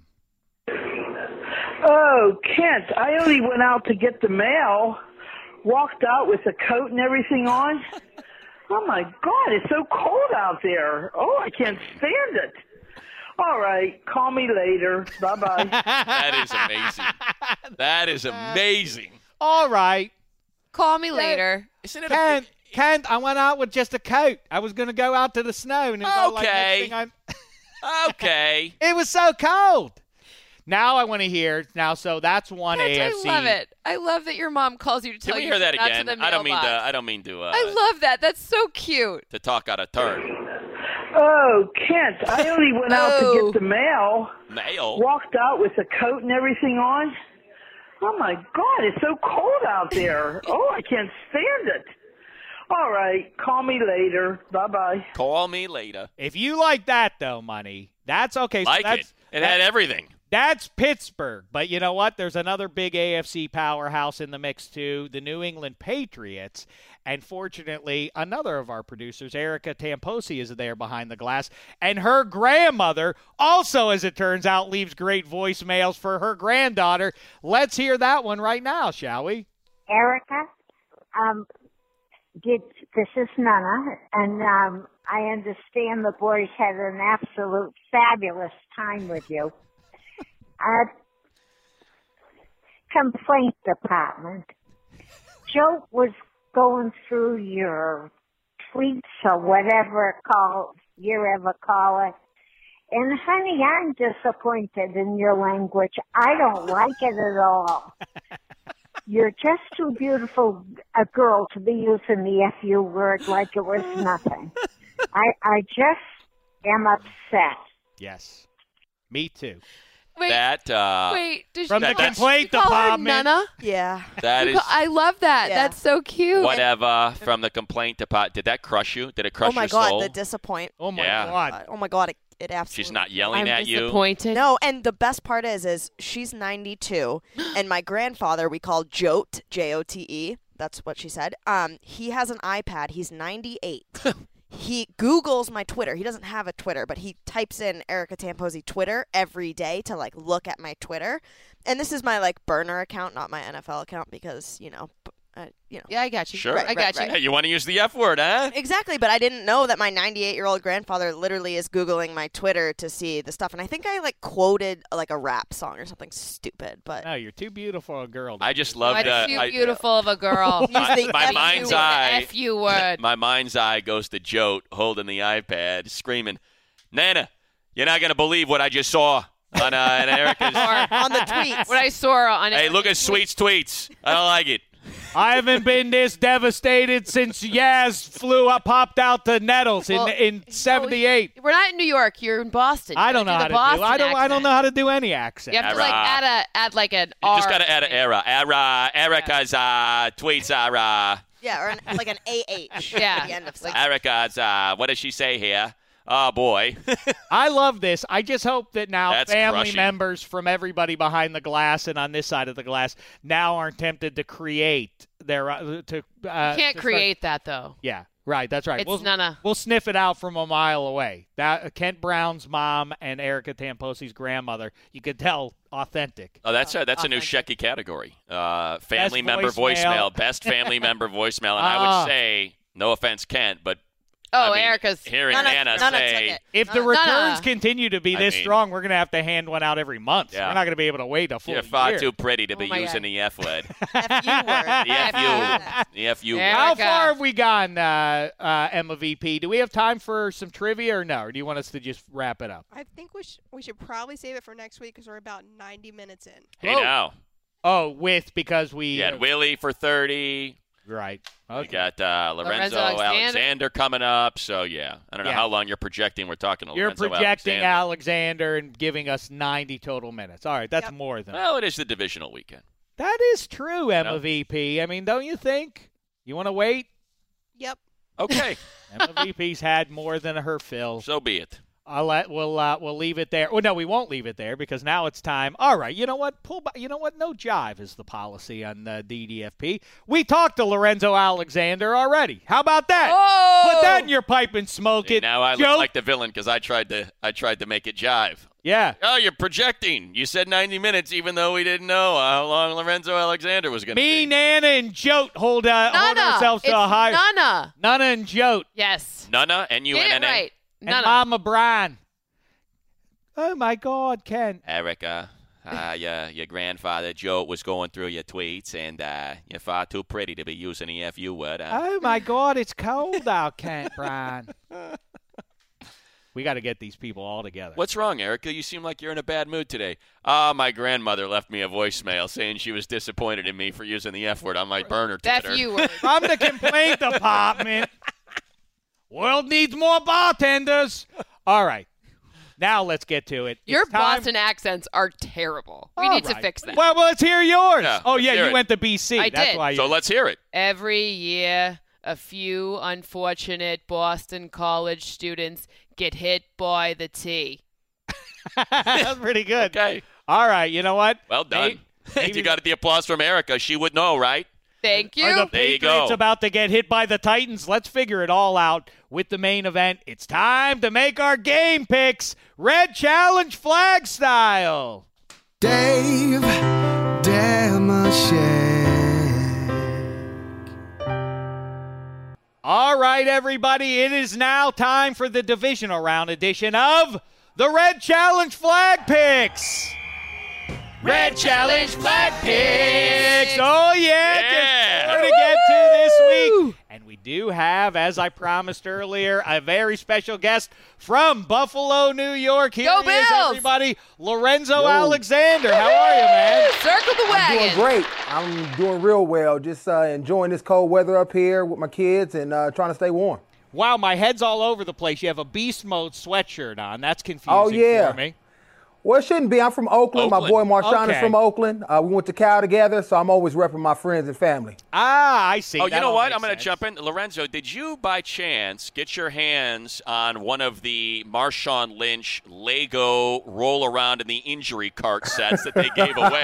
Oh, Kent, I only went out to get the mail, walked out with a coat and everything on. Oh, my God, it's so cold out there. Oh, I can't stand it. All right, call me later. Bye-bye. That is amazing. That is amazing. All right, Call me later. Isn't it Kent. a Kent, I went out with just a coat. I was going to go out to the snow, and it was all like, next Okay. thing I'm- okay? it was so cold. Now I want to hear now. So that's one Kent, A F C. I love it. I love that your mom calls you to tell Can we you hear that to go out again? to the I don't mean to. mailbox. I don't mean to. Uh, I love that. That's so cute. to talk out of turn. Oh, Kent, I only went out to Oh. get the mail, Mail. walked out with a coat and everything on. Oh, my God, it's so cold out there. Oh, I can't stand it. All right, call me later. Bye-bye. Call me later. If you like that though, money, that's okay. So Like that's, it. It that- had everything. That's Pittsburgh. But you know what? There's another big A F C powerhouse in the mix, too, the New England Patriots. And fortunately, another of our producers, Erica Tamposi, is there behind the glass. And her grandmother also, as it turns out, leaves great voicemails for her granddaughter. Let's hear that one right now, shall we? Erica, um, did, this is Nana, and um, I understand the boys had an absolute fabulous time with you. Uh, complaint department. Joe was going through your tweets or whatever call you ever call it. And honey, I'm disappointed in your language. I don't like it at all. You're just too beautiful a girl to be using the F U word like it was nothing. I I just am upset. Yes. Me too. Wait, that uh, wait. Did from you the call, complaint you call her department. Nana? Yeah. That You is call- I love that. Yeah. That's so cute. whatever from the complaint department. Did that crush you? Did it crush Oh my your God, soul? the disappoint. Oh, my Yeah. God. Oh my God, it, it absolutely. She's not yelling I'm at you. disappointed. No, and the best part is, is she's ninety-two, and my grandfather we call Jote, J O T E. That's what she said. Um, he has an iPad. He's ninety-eight. He Googles my Twitter. He doesn't have a Twitter, but he types in Erica Tamposi Twitter every day to like look at my Twitter. And this is my like burner account, not my N F L account, because you know, b- uh, you know. Yeah, I got you. Sure. I Right, got right, you. right. Hey, you want to use the F word, huh? Exactly, but I didn't know that my ninety-eight-year-old grandfather literally is Googling my Twitter to see the stuff. And I think I, like, quoted, like, a rap song or something stupid, but... No, you're too beautiful a girl. to I do just that. love What that. too I- beautiful of a girl. My, Use the my F mind's U. eye. F you word. My mind's eye goes to Jote holding the iPad, screaming, "Nana, you're not gonna believe what I just saw on uh, on Erica's." on the tweets. What I saw on Hey, it. look at Sweet's tweets. I don't like it. I haven't been this devastated since Yaz flew up, popped out to Nettles in Well, in seventy-eight. We're not in New York. You're in Boston. I You don't know gotta how to do do. the I don't. Boston I don't know accent. how to do any accent. You have to like Era. add a add like an You R. just gotta add an era. Era. Erica's uh, tweets are. Uh, Yeah, or an, like an A H Yeah. at the end of something. Erica's. Uh, what does she say here? Oh boy. I love this. I just hope that now That's family crushing. members from everybody behind the glass and on this side of the glass now aren't tempted to create their uh, to. Uh, You can't to start- create that though. Yeah, right. That's right. It's we'll, Nana. We'll sniff it out from a mile away. That uh, Kent Brown's mom and Erica Tamposi's grandmother. You could tell authentic. Oh, that's a, that's a new Shecky category. Uh, family Best member voicemail. voicemail. Best family member voicemail. And I Ah. would say, no offense, Kent, but Oh, I mean, Erica's. hearing Nana- Nana, Nana took say, it. If the Nana. returns Nana. continue to be I this mean- strong, we're going to have to hand one out every month. Yeah. We're not going to be able to wait a full "You're far year. too pretty to be Oh my using God. the F word." F U word. The F U. The F U. Yeah. How Erica. far have we gone, uh, uh, Emma V P? Do we have time for some trivia or no? Or do you want us to just wrap it up? I think we, sh- we should probably save it for next week because we're about ninety minutes in. Hey Whoa. now. Oh, with because we. You had uh, Willie for thirty. right. We Okay. got uh, Lorenzo, Lorenzo Alexander. Alexander. coming up. So, yeah. I don't know Yeah. how long you're projecting. We're talking to You're Lorenzo projecting Alexander. Alexander and giving us ninety total minutes. All right, that's Yep. more than Well, it is the divisional weekend. that is true, Emma know? V P. I mean, don't you think? You want to wait? Yep. Okay. Emma V P's had more than her fill. So be it. I'll let we'll uh, we'll leave it there. Well, no, we won't leave it there because now it's time. All right, you know what? Pull. By, you know what? No jive is the policy on the D D F P. We talked to Lorenzo Alexander already. How about that? Oh! Put that in your pipe and smoke See, it. now I Joe. look like the villain because I tried to I tried to make it jive. Yeah. Oh, you're projecting. You said ninety minutes, even though we didn't know how long Lorenzo Alexander was going to Me, be. Nana, and Jote hold uh, hold Nana. ourselves to It's a high. Nana. Nana and Jote Yes. Nana and you Get and it right. and Nana. Mama Brian. Oh my God, Ken. Erica, uh, your, your grandfather Joe was going through your tweets, and uh, you're far too pretty to be using the F U word. Huh? Oh my God, it's cold out, Kent Brian. We got to get these people all together. What's wrong, Erica? You seem like you're in a bad mood today. Ah, my grandmother left me a voicemail saying she was disappointed in me for using the F word on my burner Twitter. F you word. From the complaint department. World needs more bartenders. All right. Now let's get to it. Your It's time- Boston accents are terrible. We All need to right. fix that. Well, well, let's hear yours. Yeah, oh, let's yeah, hear you it. went to B C. I That's did. why you So let's hear it. Every year, a few unfortunate Boston college students get hit by the T. That's pretty good. Okay. All right, you know what? Well done. Maybe, you got the applause from Erica. She would know, right? Thank you. Are the There you Patriots go. about to get hit by the Titans? Let's figure it all out with the main event. It's time to make our game picks. Red Challenge flag style. Dave Damashek. All right, everybody, it is now time for the divisional round edition of the Red Challenge Flag Picks. Red Challenge Flag Picks. Oh, yeah. Yeah. Just more to get to this week. And we do have, as I promised earlier, a very special guest from Buffalo, New York. Here Go he is, Bills! everybody. Lorenzo Alexander. How are you, man? Circle the wagon. Doing great. I'm doing real well. Just uh, enjoying this cold weather up here with my kids and uh, trying to stay warm. Wow, my head's all over the place. You have a Beast Mode sweatshirt on. That's confusing Oh, yeah. for me. Well, it shouldn't be. I'm from Oakland. My boy Oakland. Marshawn Okay. is from Oakland. Uh, we went to Cal together, so I'm always repping my friends and family. Ah, I see. Oh, you That know all what? makes I'm going to sense. jump in. Lorenzo, did you by chance get your hands on one of the Marshawn Lynch Lego roll around in the injury cart sets that they gave away?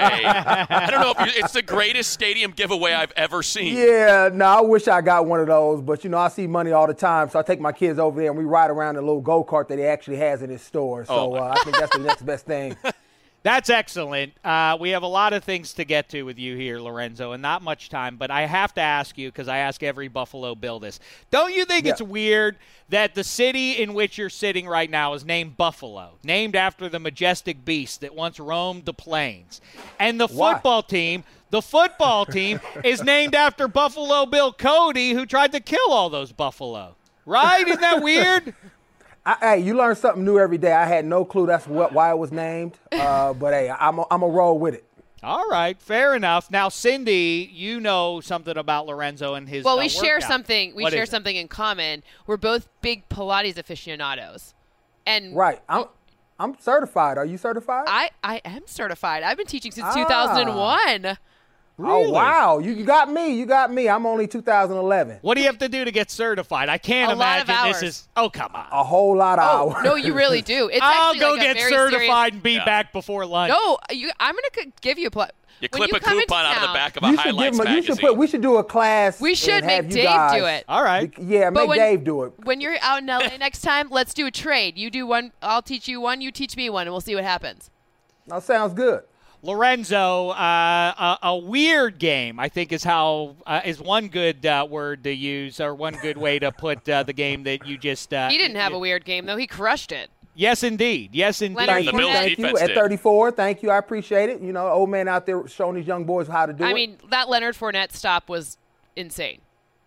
I don't know if you, it's the greatest stadium giveaway I've ever seen. Yeah, no, I wish I got one of those, but, you know, I see money all the time, so I take my kids over there and we ride around in a little go-kart that he actually has in his store. So Oh, uh, I think that's the next best thing. That's excellent. Uh, we have a lot of things to get to with you here, Lorenzo, and not much time. But I have to ask you, because I ask every Buffalo Bill this. Don't you think Yeah. it's weird that the city in which you're sitting right now is named Buffalo, named after the majestic beast that once roamed the plains? And the Why? football team, the football team, is named after Buffalo Bill Cody, who tried to kill all those buffalo. Right? Isn't that weird? I, hey, you learn something new every day. I had no clue that's what why it was named, uh, but hey, I'm a, I'm a roll with it. All right, fair enough. Now, Cindy, you know something about Lorenzo and his. Well, uh, we share workout. something. We What share is it? something in common. We're both big Pilates aficionados, and Right. I'm I'm certified. Are you certified? I I am certified. I've been teaching since Ah. two thousand one. Oh, wow. You, you got me. You got me. I'm only two thousand eleven. What do you have to do to get certified? I can't A lot of imagine this hours. is. Oh, come on. A whole lot of Oh hours. no, you really do. It's I'll actually go like a get very certified serious- and be Yeah. back before lunch. No, you, I'm gonna c- give you a. Pl- You when clip you a come into coupon out of the town- back of a You should give highlights him. A, you magazine. should put. We should do a class. We should and make have you Dave guys- do it. All right. Yeah, But make when- Dave do it. When you're out in L A next time, let's do a trade. You do one, I'll teach you one. You teach me one, and we'll see what happens. That sounds good. Lorenzo, uh, a, a weird game, I think, is how uh, is one good uh, word to use, or one good way to put uh, the game that you just. Uh, He didn't have a weird game though. He crushed it. Yes, indeed. Yes, indeed. Leonard Thank The you. Bills Thank you. defense At did. thirty-four, thank you. I appreciate it. You know, old man out there showing these young boys how to do I it. mean, that Leonard Fournette stop was insane.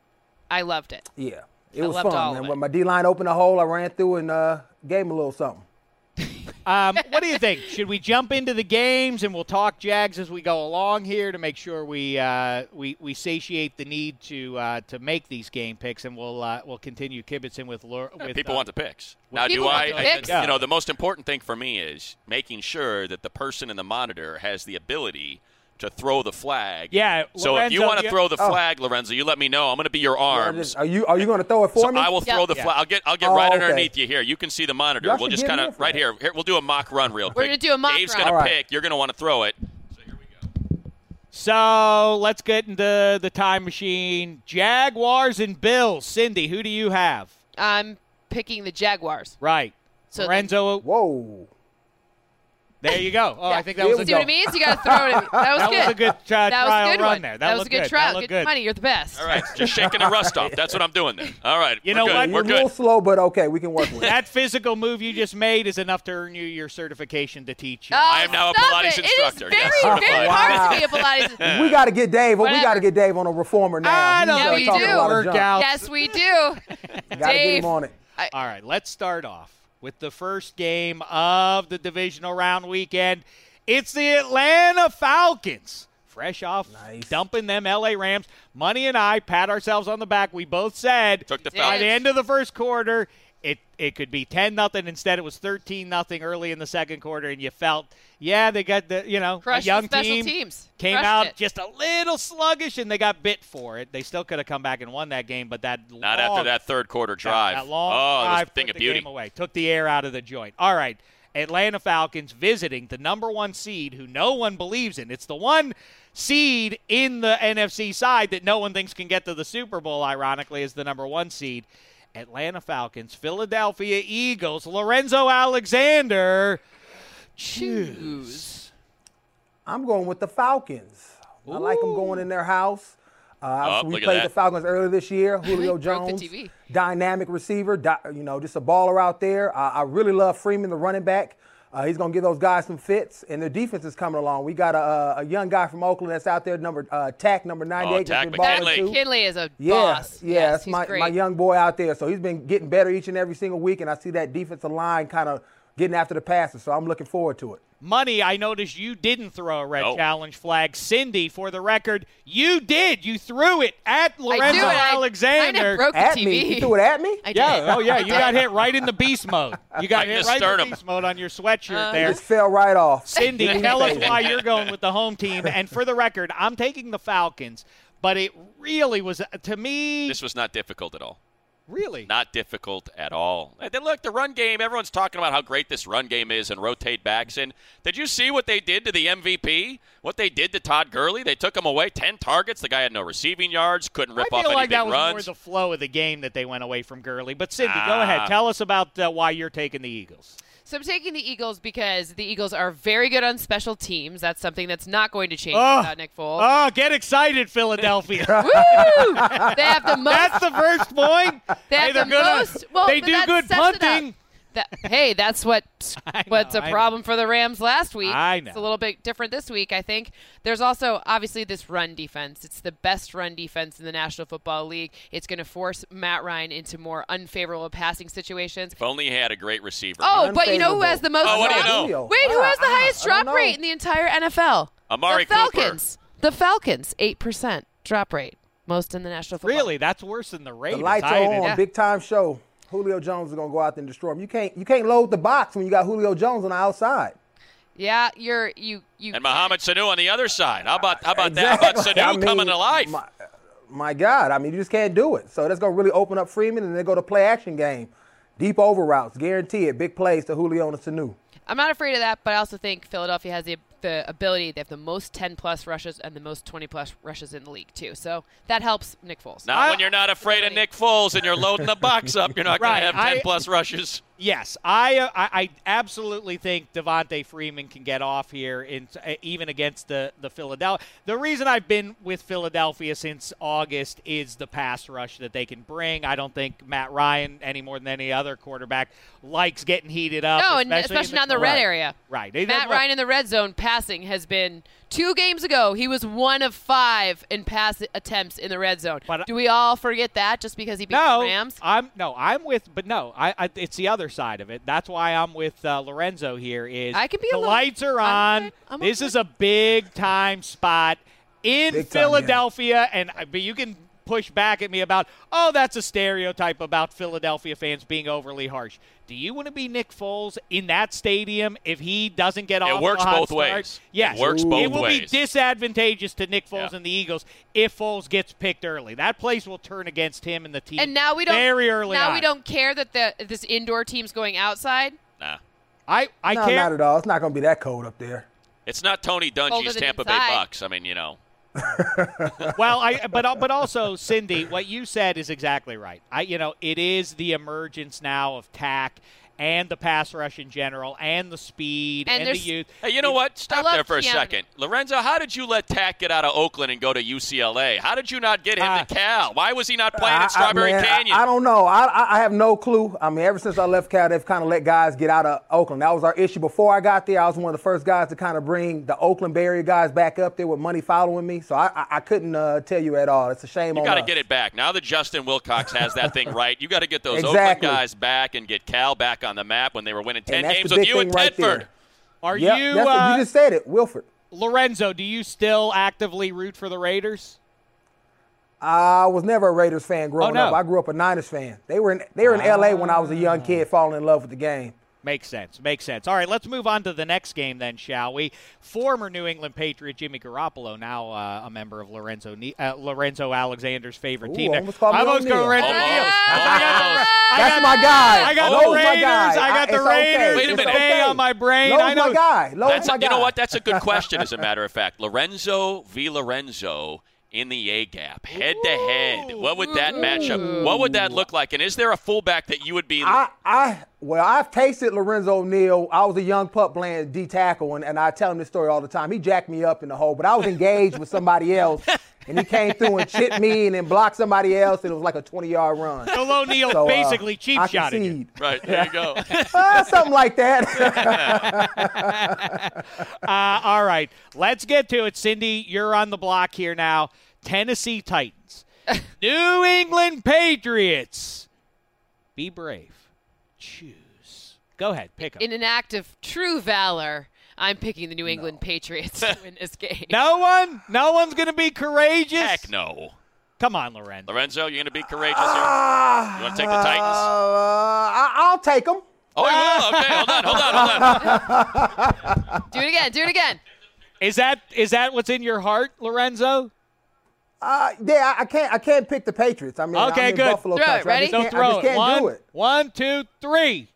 I loved it. yeah, it I was loved all fun, of man. it. When my D line opened a hole, I ran through and uh, gave him a little something. Um, what do you think? Should we jump into the games and we'll talk Jags as we go along here to make sure we uh, we, we satiate the need to uh, to make these game picks, and we'll uh, we'll continue kibitzing with Laura. With, People uh, want the picks. Now, People do want I, the I- picks. You know, the most important thing for me is making sure that the person in the monitor has the ability to throw the flag. Yeah, So if you Lorenzo, want to you- throw the Oh. flag, Lorenzo, you let me know. I'm going to be your arms. Are you Are you going to throw it for So me? I will throw Yeah. the Yeah. flag. I'll get I'll get Oh, right okay. underneath you here. You can see the monitor. Y'all We'll should just give kind me of a right flag. here. Here we'll do a mock run real quick. We're gonna do a mock Dave's run. gonna All right. pick. You're going to want to throw it. So let's get into the time machine. Jaguars and Bills. Cindy, who do you have? I'm picking the Jaguars. Right. So then- Lorenzo. Whoa. There you go. Oh, Yeah. I think that Here was we a See what it means? You got to throw it. At me. That was That good. was a good uh, that was trial a good run one. there. That, That, was looked a good good. trial. That looked Good good. money. You're the best. All right, just shaking the rust off. That's what I'm doing then. All right, You we're know good. what? We're You're a little good. slow, but okay, we can work with it. That physical move you just made is enough to earn you your certification to teach you. Oh, I am now a stop Pilates it. instructor. It is Yes, very, certified. very hard to be a Pilates. We got to get Dave. We Whatever. got to get Dave on a reformer now. I He's, don't Yeah, uh, know. we You talking do. a lot of Work junk. out. Yes, we do. Got to get Dave. him on it. All right, let's start off with the first game of the divisional round weekend. It's the Atlanta Falcons, fresh off Nice. dumping them L A Rams. Money and I pat ourselves on the back. We both said Took the Yeah. by Falcons. the end of the first quarter, it it could be ten nothing. Instead, it was thirteen nothing early in the second quarter, and you felt, yeah, they got the you know Crushed a young the special team teams. came Crushed out it. just a little sluggish, and they got bit for it. They still could have come back and won that game, but that Not long, after that third quarter drive. that long oh, drive this thing put of the beauty. game away. Took the air out of the joint. All right. Atlanta Falcons visiting the number one seed who no one believes in. It's the one seed in the N F C side that no one thinks can get to the Super Bowl, ironically, is the number one seed. Atlanta Falcons, Philadelphia Eagles, Lorenzo Alexander. Choose. I'm going with the Falcons. Ooh. I like them going in their house. Uh, oh, we played the Falcons earlier this year. Julio Jones, dynamic receiver, di- you know, just a baller out there. Uh, I really love Freeman, the running back. Uh, he's going to give those guys some fits, and their defense is coming along. We got a, a young guy from Oakland that's out there, number uh, Tack, number ninety-eight. Oh, Tack McKinley. McKinley is a yeah, boss. Yeah, yes, that's he's my, great. my young boy out there. So he's been getting better each and every single week, and I see that defensive line kind of getting after the passes, so I'm looking forward to it. Money, I noticed you didn't throw a red nope. challenge flag. Cindy, for the record, you did. You threw it at Lorenzo I Alexander. I, I broke the at T V. me? You threw it at me? I yeah, did. oh yeah, you got hit right in the beast mode. You got Right hit in the right in sternum. the beast mode on your sweatshirt Uh, there. It just fell right off. Cindy, tell us why you're going with the home team. And for the record, I'm taking the Falcons, but it really was, to me. This was not difficult at all. Really? Not difficult at all. And then look, the run game, everyone's talking about how great this run game is and rotate backs in. Did you see what they did to the M V P? What they did to Todd Gurley? They took him away, ten targets. The guy had no receiving yards, couldn't rip I off feel any like big that was runs. more the flow of the game that they went away from Gurley. But Cindy, Ah. go ahead. Tell us about uh, why you're taking the Eagles. So I'm taking the Eagles because the Eagles are very good on special teams. That's something that's not going to change Oh. without Nick Foles. Oh, get excited, Philadelphia. Woo! They have the most. That's the first point. They have hey, they're the gonna, most. Well, they but do that good sets it up. punting. That, hey, that's what I what's know, a I know. problem for the Rams last week. I know. It's a little bit different this week, I think. There's also obviously this run defense. It's the best run defense in the National Football League. It's going to force Matt Ryan into more unfavorable passing situations. If only he had a great receiver. Oh, but you know who has the most? Oh, what do you drop- know? Wait, who has the Ah, highest I don't drop know. rate in the entire N F L? Amari the Falcons. The Falcons, eight percent drop rate, most in the National Football. Really? That's worse than the Raiders. The lights I are didn't- on, Yeah. big time show. Julio Jones is gonna go out there and destroy him. You can't you can't load the box when you got Julio Jones on the outside. Yeah, you're you you. And Mohamed Sanu on the other side. How about how about that? How about Exactly. Sanu I mean, coming to life? My, my God, I mean, you just can't do it. So that's gonna really open up Freeman, and they go to play action game, deep over routes, guarantee it, big plays to Julio and Sanu. I'm not afraid of that, but I also think Philadelphia has the the ability. They have the most ten plus rushes and the most twenty plus rushes in the league too. So that helps Nick Foles. Not when you're not afraid of Nick Foles and you're loading the box up. You're not going Right, to have I- ten plus rushes. Yes, I, uh, I I absolutely think Devontae Freeman can get off here, in, uh, even against the, the Philadelphia. The reason I've been with Philadelphia since August is the pass rush that they can bring. I don't think Matt Ryan, any more than any other quarterback, likes getting heated up. No, and especially, especially in not in the red right. area. Right. They- Matt look, Ryan in the red zone passing has been two games ago. He was one of five in pass attempts in the red zone. But- Do we all forget that just because he beat No, the Rams? I'm no, I'm with, but no, I, I it's the other side of it. That's why I'm with uh, Lorenzo here. Is I can be the a little- lights are I'm on? okay. I'm This okay. is a big time spot in Big time, Philadelphia, and uh, but you can push back at me about, oh, that's a stereotype about Philadelphia fans being overly harsh. Do you want to be Nick Foles in that stadium if he doesn't get off works a hot both start? ways. Yes, It works both It will ways. be disadvantageous to Nick Foles Yeah. and the Eagles if Foles gets picked early. That place will turn against him and the team. And now we don't. very early Now on. we don't care that the this indoor team's going outside. Nah. I I no, care. not at all. It's not gonna be that cold up there. It's not Tony Colder Dungy's than Tampa Bay inside. Bucks. I mean, you know. Well, I but but also Cindy, what you said is exactly right. I you know it is the emergence now of tack and the pass rush in general and the speed And and, the there's- youth. Hey, you know what? Stop love there for a Keanu. second. Lorenzo, how did you let Tack get out of Oakland and go to U C L A? How did you not get him Ah. to Cal? Why was he not playing I- I- at Strawberry man, I- Canyon? I, don't know. I, I I have no clue. I mean, ever since I left Cal, they've kind of let guys get out of Oakland. That was our issue before I got there. I was one of the first guys to kind of bring the Oakland Bay Area guys back up there with money following me. So I I, I couldn't uh, tell you at all. It's a shame You on got to us. get it back. Now that Justin Wilcox has that thing right, you got to get those Exactly. Oakland guys back and get Cal back on the map when they were winning ten And that's games the with big you and thing right Tedford. there. Are Yep, you that's what- uh, you just said it, Wilford. Lorenzo? Do you still actively root for the Raiders? I was never a Raiders fan growing Oh, no. up. I grew up a Niners fan. They were in they were in L A when I was a young kid, falling in love with the game. Makes sense. Makes sense. All right, let's move on to the next game then, shall we? Former New England Patriot Jimmy Garoppolo, now uh, a member of Lorenzo ne- uh, Lorenzo Alexander's favorite Ooh, team. There. almost called me I almost got O'Neal. Lorenzo Almost. Neal. Almost. That's my guy. I got Lowe's the my Raiders. guy. I got I- the it's okay. Raiders. Wait a minute. Today on my brain. Lowe's I know. my guy. Lowe's That's my a, guy. you know what? That's a good question, as a matter of fact. Lorenzo v. Lorenzo in the A-gap, head-to-head. What would that matchup, what would that look like? And is there a fullback that you would be? I, I, well, I've tasted Lorenzo Neal. I was a young pup playing D-tackle, and, and I tell him this story all the time. He jacked me up in the hole, but I was engaged with somebody else, and he came through and chipped me and then blocked somebody else, and it was like a twenty-yard run. So O'Neal So, uh, basically cheap I shotted you. concede. Right, there you go. Uh, something like that. uh, all right, let's get to it. Cindy, you're on the block here now. Tennessee Titans. New England Patriots. Be brave. Choose. Go ahead, pick 'em. In an act of true valor, I'm picking the New England Patriots to win this game. No one? No one's going to be courageous? Heck no. Come on, Lorenzo. Lorenzo, you're going to be courageous here? You want to take the Titans? Uh, I, I'll take them. Oh, you will? Okay, hold on, hold on, hold on. Do it again. Do it again. Is that is that what's in your heart, Lorenzo? Uh, yeah, I I can't. I can't pick the Patriots. I mean, Okay, I'm in good. Buffalo Throw it, country. I ready? just So can't, throw I just it. can't One, do it. one, two, three.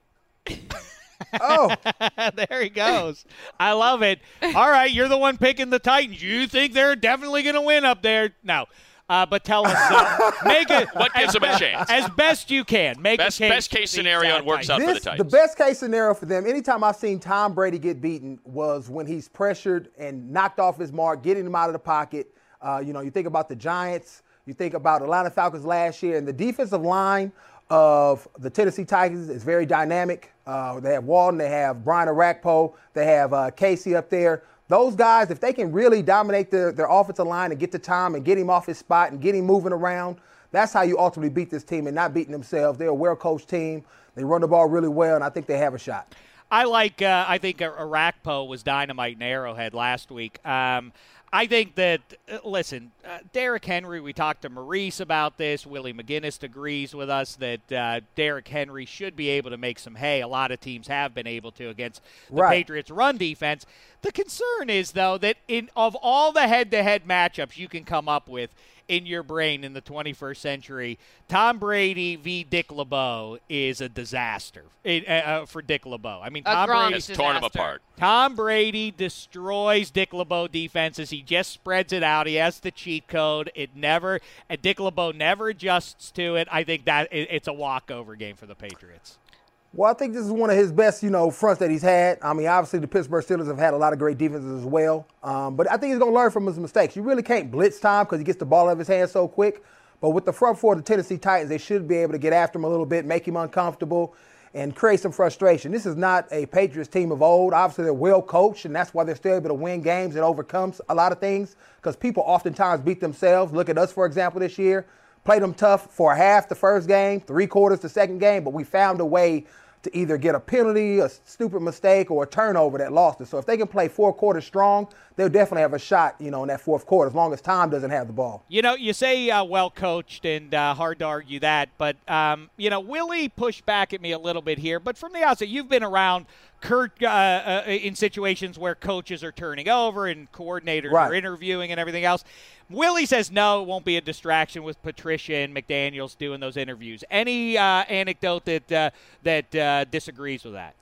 Oh, There he goes. I love it. All right, you're the one picking the Titans. You think they're definitely going to win up there? No. Uh, but tell us, uh, make it. What gives them a chance? As best you can. Make Best- a case best case for these, scenario uh, and works Titans. out for this, the the Titans. best case scenario for them. Anytime I've seen Tom Brady get beaten was when he's pressured and knocked off his mark, getting him out of the pocket. Uh, you know, you think about the Giants. You think about Atlanta Falcons last year, and the defensive line of the Tennessee Titans is very dynamic. Uh, they have Walton, they have Brian Arakpo, they have uh, Casey up there. Those guys, if they can really dominate their, their offensive line and get to Tom and get him off his spot and get him moving around, that's how you ultimately beat this team and not beating themselves. They're a well-coached team. They run the ball really well, and I think they have a shot. I like. Uh, I think Arakpo was dynamite in Arrowhead last week. Um, I think that, uh, listen, uh, Derrick Henry, we talked to Maurice about this. Willie McGinnis agrees with us that uh, Derrick Henry should be able to make some hay. A lot of teams have been able to against the Right. Patriots' run defense. The concern is, though, that in of all the head-to-head matchups you can come up with in your brain in the twenty-first century, Tom Brady v. Dick LeBeau is a disaster it, uh, for Dick LeBeau. I mean, A Tom Gronk Brady It's torn them disaster. apart. Tom Brady destroys Dick LeBeau defenses. He just spreads it out. He has the cheat code. It never, and Dick LeBeau never adjusts to it. I think that it, it's a walkover game for the Patriots. Well, I think this is one of his best, you know, fronts that he's had. I mean, obviously the Pittsburgh Steelers have had a lot of great defenses as well. Um, but I think he's going to learn from his mistakes. You really can't blitz Tom because he gets the ball out of his hands so quick. But with the front four of the Tennessee Titans, they should be able to get after him a little bit, make him uncomfortable, and create some frustration. This is not a Patriots team of old. Obviously, they're well coached, and that's why they're still able to win games and overcome a lot of things because people oftentimes beat themselves. Look at us, for example, this year. Played them tough for half the first game, three quarters the second game, but we found a way to either get a penalty, a stupid mistake, or a turnover that lost us. So if they can play four quarters strong, they'll definitely have a shot, you know, in that fourth quarter, as long as Tom doesn't have the ball. You know, you say uh, well coached, and uh, hard to argue that. But um, you know, Willie pushed back at me a little bit here. But from the outset, you've been around Kurt uh, uh, in situations where coaches are turning over and coordinators Right. are interviewing and everything else. Willie says no, it won't be a distraction with Patricia and McDaniels doing those interviews. Any uh, anecdote that uh, that uh, disagrees with that?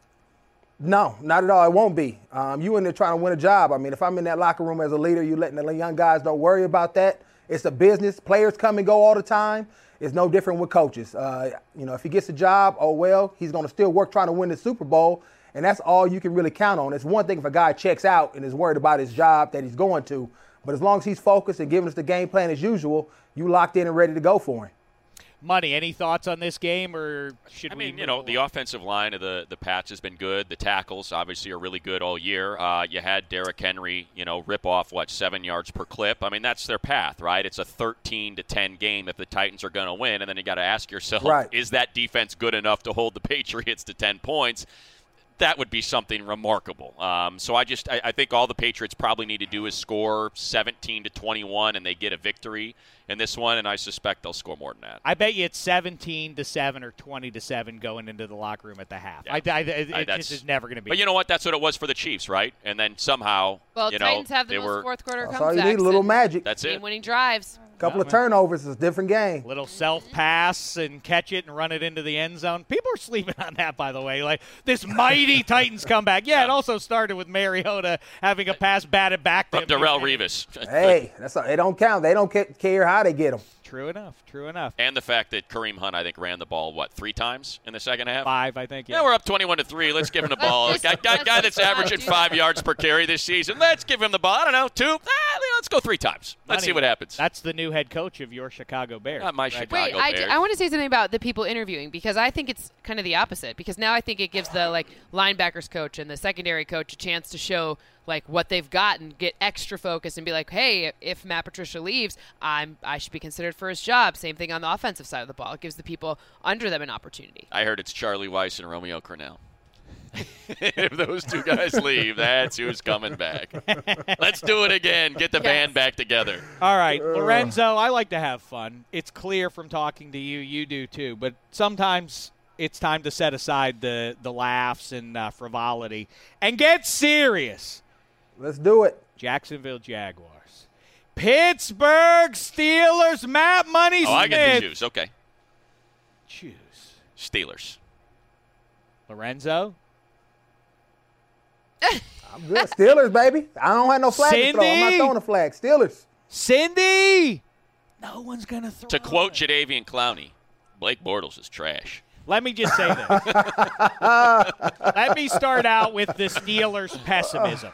No, not at all. It won't be. Um, you in there trying to win a job. I mean, if I'm in that locker room as a leader, you letting the young guys don't worry about that. It's a business. Players come and go all the time. It's no different with coaches. Uh, you know, if he gets a job, oh well, he's going to still work trying to win the Super Bowl, and that's all you can really count on. It's one thing if a guy checks out and is worried about his job that he's going to, but as long as he's focused and giving us the game plan as usual, you locked in and ready to go for him. Money, any thoughts on this game, or should I we? mean, you move know, along? the offensive line of the, the Pats has been good. The tackles, obviously, are really good all year. Uh, you had Derrick Henry, you know, rip off, what, seven yards per clip? I mean, that's their path, right? It's a thirteen to ten game if the Titans are going to win, and then you got to ask yourself, Right. is that defense good enough to hold the Patriots to ten points? that would be something remarkable. Um, so I just I, I think all the Patriots probably need to do is score seventeen to twenty-one, and they get a victory in this one, and I suspect they'll score more than that. I bet you it's seventeen to seven or twenty to seven going into the locker room at the half. Yeah. I, I, it I, just is never going to be. But you know what? That's what it was for the Chiefs, right? And then somehow, well, you Titans know, have the they most were fourth quarter That's comebacks. all you need, a little magic. That's it. Game-winning drives. A couple Yeah, of turnovers is a different game. Little self pass and catch it and run it into the end zone. People are sleeping on that, by the way. Like this mighty Titans comeback. Yeah, it also started with Mariota having a pass batted back from Darrell Revis. Hey, that's all, it don't count. They don't care how they get them. True enough. True enough. And the fact that Kareem Hunt, I think, ran the ball, what, three times in the second half? Five, I think. Yeah, yeah we're up twenty-one to three. Let's give him the ball. guy, guy, guy that's averaging five yards per carry this season. Let's give him the ball. I don't know, two. Ah, let's go three times. Let's Honey, see what happens. That's the new head coach of your Chicago Bears. Not my right? Chicago Wait, Bears. I, d- I want to say something about the people interviewing because I think it's kind of the opposite. Because now I think it gives the like linebackers coach and the secondary coach a chance to show like what they've got and get extra focused and be like, hey, if Matt Patricia leaves, I'm I should be considered for his job. Same thing on the offensive side of the ball. It gives the people under them an opportunity. I heard it's Charlie Weiss and Romeo Cornell. If those two guys leave, that's who's coming back. Let's do it again. Get the yes. band back together. All right, Lorenzo, I like to have fun. It's clear from talking to you, you do too, but sometimes it's time to set aside the, the laughs and uh, frivolity and get serious. Let's do it. Jacksonville Jaguars. Pittsburgh Steelers. Matt Money Smith. Oh, I get to choose. Okay. Choose. Steelers. Lorenzo. I'm good. Steelers, baby. I don't have no flag Cindy. to throw. I'm not throwing a flag. Steelers. Cindy. No one's going to throw To quote Jadeveon Clowney, Blake Bortles is trash. Let me just say this. Let me start out with the Steelers' pessimism.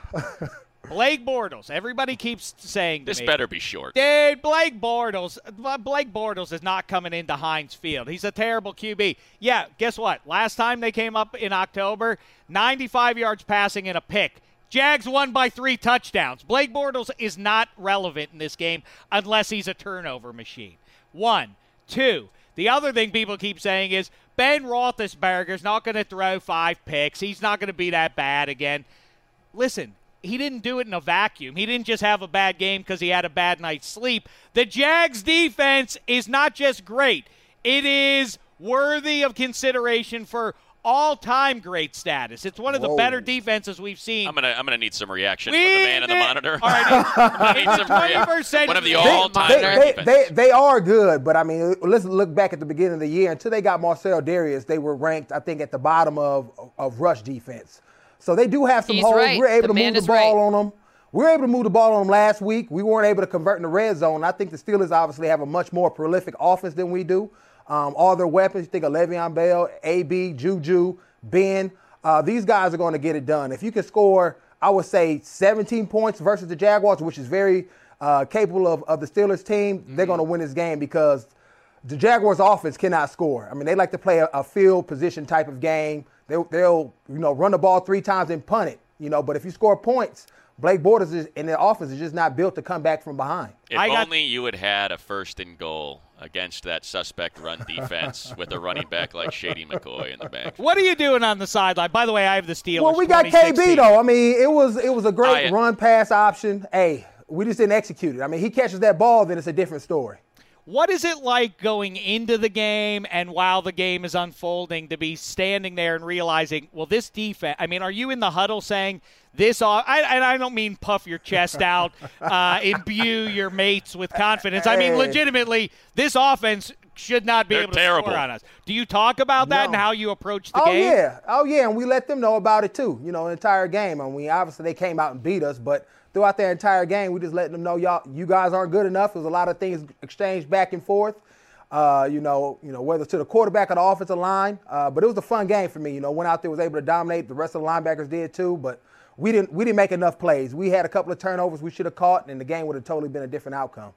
Blake Bortles. Everybody keeps saying to this me, better be short. Dude, Blake Bortles. Blake Bortles is not coming into Heinz Field. He's a terrible Q B. Yeah, guess what? Last time they came up in October, ninety-five yards passing and a pick. Jags won by three touchdowns. Blake Bortles is not relevant in this game unless he's a turnover machine. One. Two. The other thing people keep saying is Ben Roethlisberger's not going to throw five picks. He's not going to be that bad again. Listen, he didn't do it in a vacuum. He didn't just have a bad game because he had a bad night's sleep. The Jags' defense is not just great. It is worthy of consideration for all-time great status. It's one of Whoa. the better defenses we've seen. I'm gonna I'm gonna need some reaction we from the man in the monitor. All right, need some reaction. One of the all-time they, they, defenses. They, they are good, but I mean, let's look back at the beginning of the year. Until they got Marcel Darius, they were ranked, I think, at the bottom of of rush defense. So they do have some He's holes. Right. We're able the to move the ball right. on them. We were able to move the ball on them last week. We weren't able to convert in the red zone. I think the Steelers obviously have a much more prolific offense than we do. Um, all their weapons, you think of Le'Veon Bell, A B, Juju, Ben, uh, these guys are going to get it done. If you can score, I would say, seventeen points versus the Jaguars, which is very uh, capable of, of the Steelers team, mm-hmm. they're going to win this game because the Jaguars' offense cannot score. I mean, they like to play a, a field position type of game. They'll, they'll, you know, run the ball three times and punt it, you know. But if you score points, Blake Bortles is, and their offense is just not built to come back from behind. If I got, only you had had a first and goal against that suspect run defense with a running back like Shady McCoy in the back. What are you doing on the sideline? By the way, I have the Steelers. Well, we got K B, though. I mean, it was it was a great I, run-pass option. Hey, we just didn't execute it. I mean, he catches that ball, then it's a different story. What is it like going into the game and while the game is unfolding to be standing there and realizing, well, this defense – I mean, are you in the huddle saying this – I, and I don't mean puff your chest out, uh, imbue your mates with confidence. I mean, legitimately, this offense should not be They're able to terrible. score on us. Do you talk about that No. and how you approach the oh, game? Oh, yeah. Oh, yeah, and we let them know about it, too, you know, the entire game. I mean, obviously they came out and beat us, but – throughout their entire game, we just let them know, y'all, you guys aren't good enough. There's a lot of things exchanged back and forth, uh, you know, you know, whether to the quarterback or the offensive line. Uh, but it was a fun game for me. You know, went out there, was able to dominate. The rest of the linebackers did too, but we didn't we didn't make enough plays. We had a couple of turnovers we should have caught, and the game would have totally been a different outcome.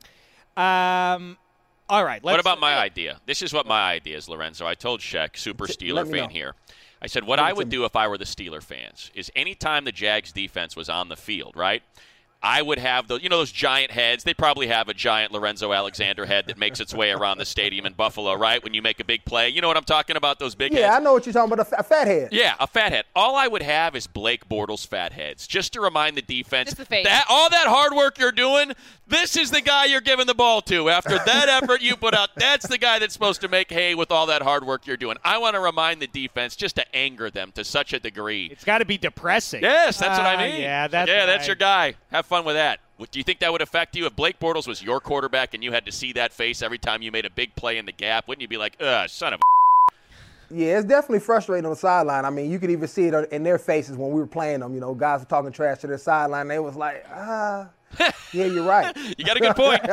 Um. All right. Let's, what about my idea? This is what my idea is, Lorenzo. I told Sheck, super Steeler fan know. here. I said what I would do if I were the Steeler fans is anytime the Jags defense was on the field, right, I would have those, you know, those giant heads. They probably have a giant Lorenzo Alexander head that makes its way around the stadium in Buffalo, right? When you make a big play. You know what I'm talking about, those big yeah, heads? Yeah, I know what you're talking about, a fat head. Yeah, a fat head. All I would have is Blake Bortles' fat heads, just to remind the defense Just the face. that all that hard work you're doing, this is the guy you're giving the ball to. After that effort you put out, that's the guy that's supposed to make hay with all that hard work you're doing. I want to remind the defense just to anger them to such a degree. It's got to be depressing. Yes, that's uh, what I mean. Yeah, that's yeah, right. that's your guy. Have fun with that. Do you think that would affect you if Blake Bortles was your quarterback and you had to see that face every time you made a big play in the gap? Wouldn't you be like, ugh, son of a Yeah, it's definitely frustrating on the sideline. I mean, you could even see it in their faces when we were playing them. You know, guys were talking trash to their sideline. They was like, ah, yeah, you're right. You got a good point.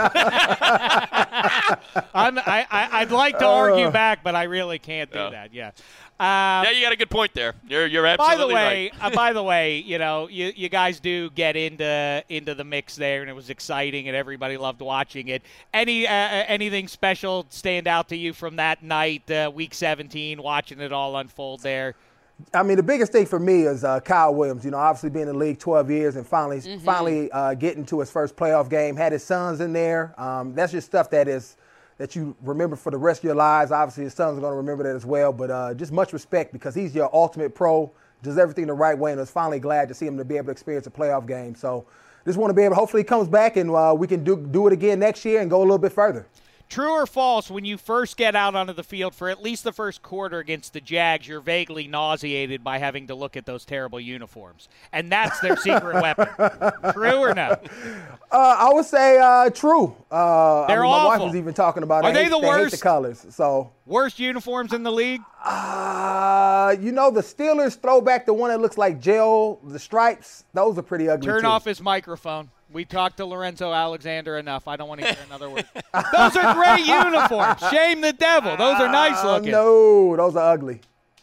I'm, I, I, I'd like to argue back, but I really can't do Yeah. that. Yeah. Um, yeah, you got a good point there. You're you're absolutely by the way, right. uh, by the way, you know, you, you guys do get into into the mix there, and it was exciting, and everybody loved watching it. Any uh, anything special stand out to you from that night, uh, Week seventeen, watching it all unfold there? I mean, the biggest thing for me is uh, Kyle Williams. You know, obviously being in the league twelve years and finally, Mm-hmm. finally uh, getting to his first playoff game. Had his sons in there. Um, that's just stuff that is that you remember for the rest of your lives. Obviously, his sons are going to remember that as well. But uh, just much respect because he's your ultimate pro. Does everything the right way, and I was finally glad to see him to be able to experience a playoff game. So, just want to be able. Hopefully, he comes back and uh, we can do do it again next year and go a little bit further. True or false, when you first get out onto the field for at least the first quarter against the Jags, you're vaguely nauseated by having to look at those terrible uniforms. And that's their secret weapon. True or no? Uh, I would say uh, true. Uh, They're I mean, my wife awful. was even talking about it. Are they hate, the hate worst? the colors. So, Worst uniforms in the league? uh, you know, the Steelers throwback, the one that looks like gel, the stripes, those are pretty ugly Turn too. off his microphone. We talked to Lorenzo Alexander enough. I don't want to hear another word. Those are great uniforms. Shame the devil. Those are nice Uh, looking. no, those are ugly.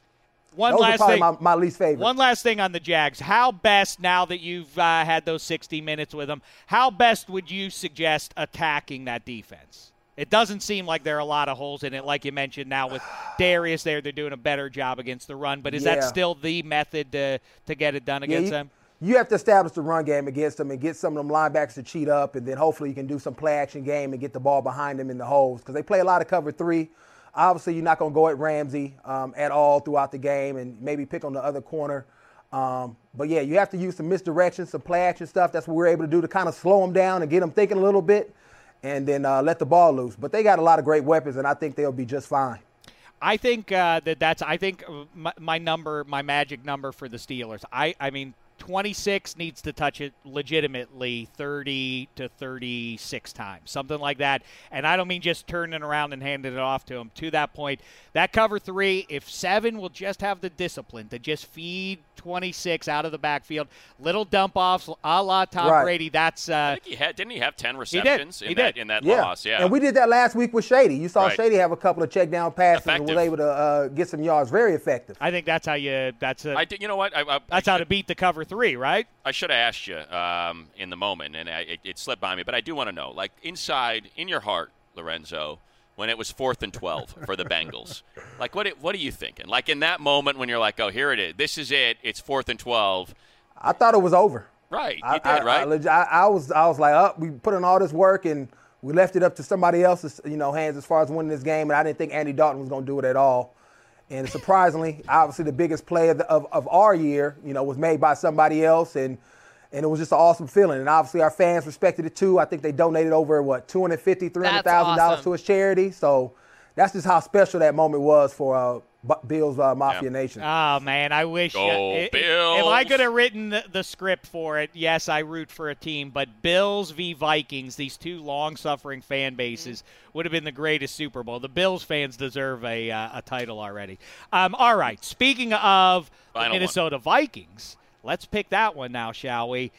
One those are last probably thing. my, my least favorite. One last thing on the Jags. How best, now that you've uh, had those sixty minutes with them, how best would you suggest attacking that defense? It doesn't seem like there are a lot of holes in it, like you mentioned now with Darius there. They're doing a better job against the run. But is Yeah. that still the method to, to get it done Yeah, against you, them? You have to establish the run game against them and get some of them linebackers to cheat up, and then hopefully you can do some play-action game and get the ball behind them in the holes because they play a lot of cover three. Obviously, you're not going to go at Ramsey um, at all throughout the game and maybe pick on the other corner. Um, but, yeah, you have to use some misdirection, some play-action stuff. That's what we're able to do to kind of slow them down and get them thinking a little bit and then uh, let the ball loose. But they got a lot of great weapons, and I think they'll be just fine. I think uh, that that's – I think my, my number, my magic number for the Steelers, I, I mean – twenty-six needs to touch it legitimately thirty to thirty-six times, something like that. And I don't mean just turning around and handing it off to them. To that point, that cover three, if seven will just have the discipline to just feed twenty-six out of the backfield, little dump-offs a la Tom Right. Brady, that's uh, – I think he had, didn't he have ten did. receptions He in did. that in that Yeah. loss? Yeah. And we did that last week with Shady. You saw Right. Shady have a couple of check down passes Effective. and was able to uh, get some yards. Very effective. I think that's how you – that's a, I did, you know what? I, I, that's I how to beat the cover three, right? I should have asked you um, in the moment, and I, it, it slipped by me. But I do want to know, like inside, in your heart, Lorenzo, when it was fourth and twelve for the Bengals, like what it, what are you thinking? Like in that moment when you're like, oh, here it is, this is it, it's fourth and twelve. I thought it was over. Right, you I, did, I, right? I, leg- I, I was, I was like, oh, we put in all this work and we left it up to somebody else's, you know, hands as far as winning this game, and I didn't think Andy Dalton was going to do it at all. And surprisingly, obviously, the biggest play of, the, of of our year, you know, was made by somebody else, and and it was just an awesome feeling. And obviously, our fans respected it too. I think they donated over what two hundred fifty, three hundred thousand dollars awesome. to his charity. So that's just how special that moment was for uh, Bu- Bills uh, Mafia Yeah. Nation. Oh, man, I wish. Go uh, i- Bills. If I could have written the, the script for it, yes, I root for a team, but Bills v. Vikings, these two long-suffering fan bases, would have been the greatest Super Bowl. The Bills fans deserve a, uh, a title already. Um, all right, speaking of the Final Minnesota Vikings, let's pick that one now, shall we?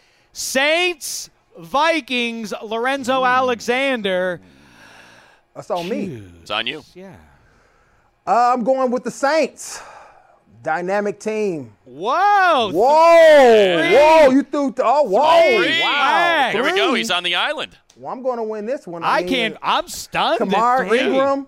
Saints, Vikings, Lorenzo Alexander. That's on me. It's on you. Yeah. Uh, I'm going with the Saints. Dynamic team. Whoa. Whoa. Three. Whoa. You threw. Th- oh, whoa. Three. Wow. Here we go. Three. He's on the island. Well, I'm going to win this one. I I, mean, can't. I'm stunned. at Kamar three. Ingram,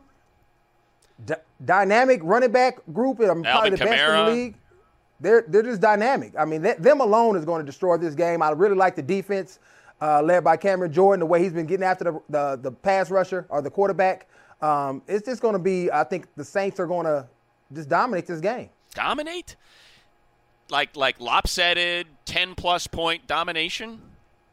d- dynamic running back group. I'm probably Alvin the best in Kamara. the league. They're they're just dynamic. I mean, that, them alone is going to destroy this game. I really like the defense. uh, led by Cameron Jordan, the way he's been getting after the the, the pass rusher or the quarterback, um, it's just going to be, I think the Saints are going to just dominate this game. Dominate? Like like lopsided, ten-plus point domination?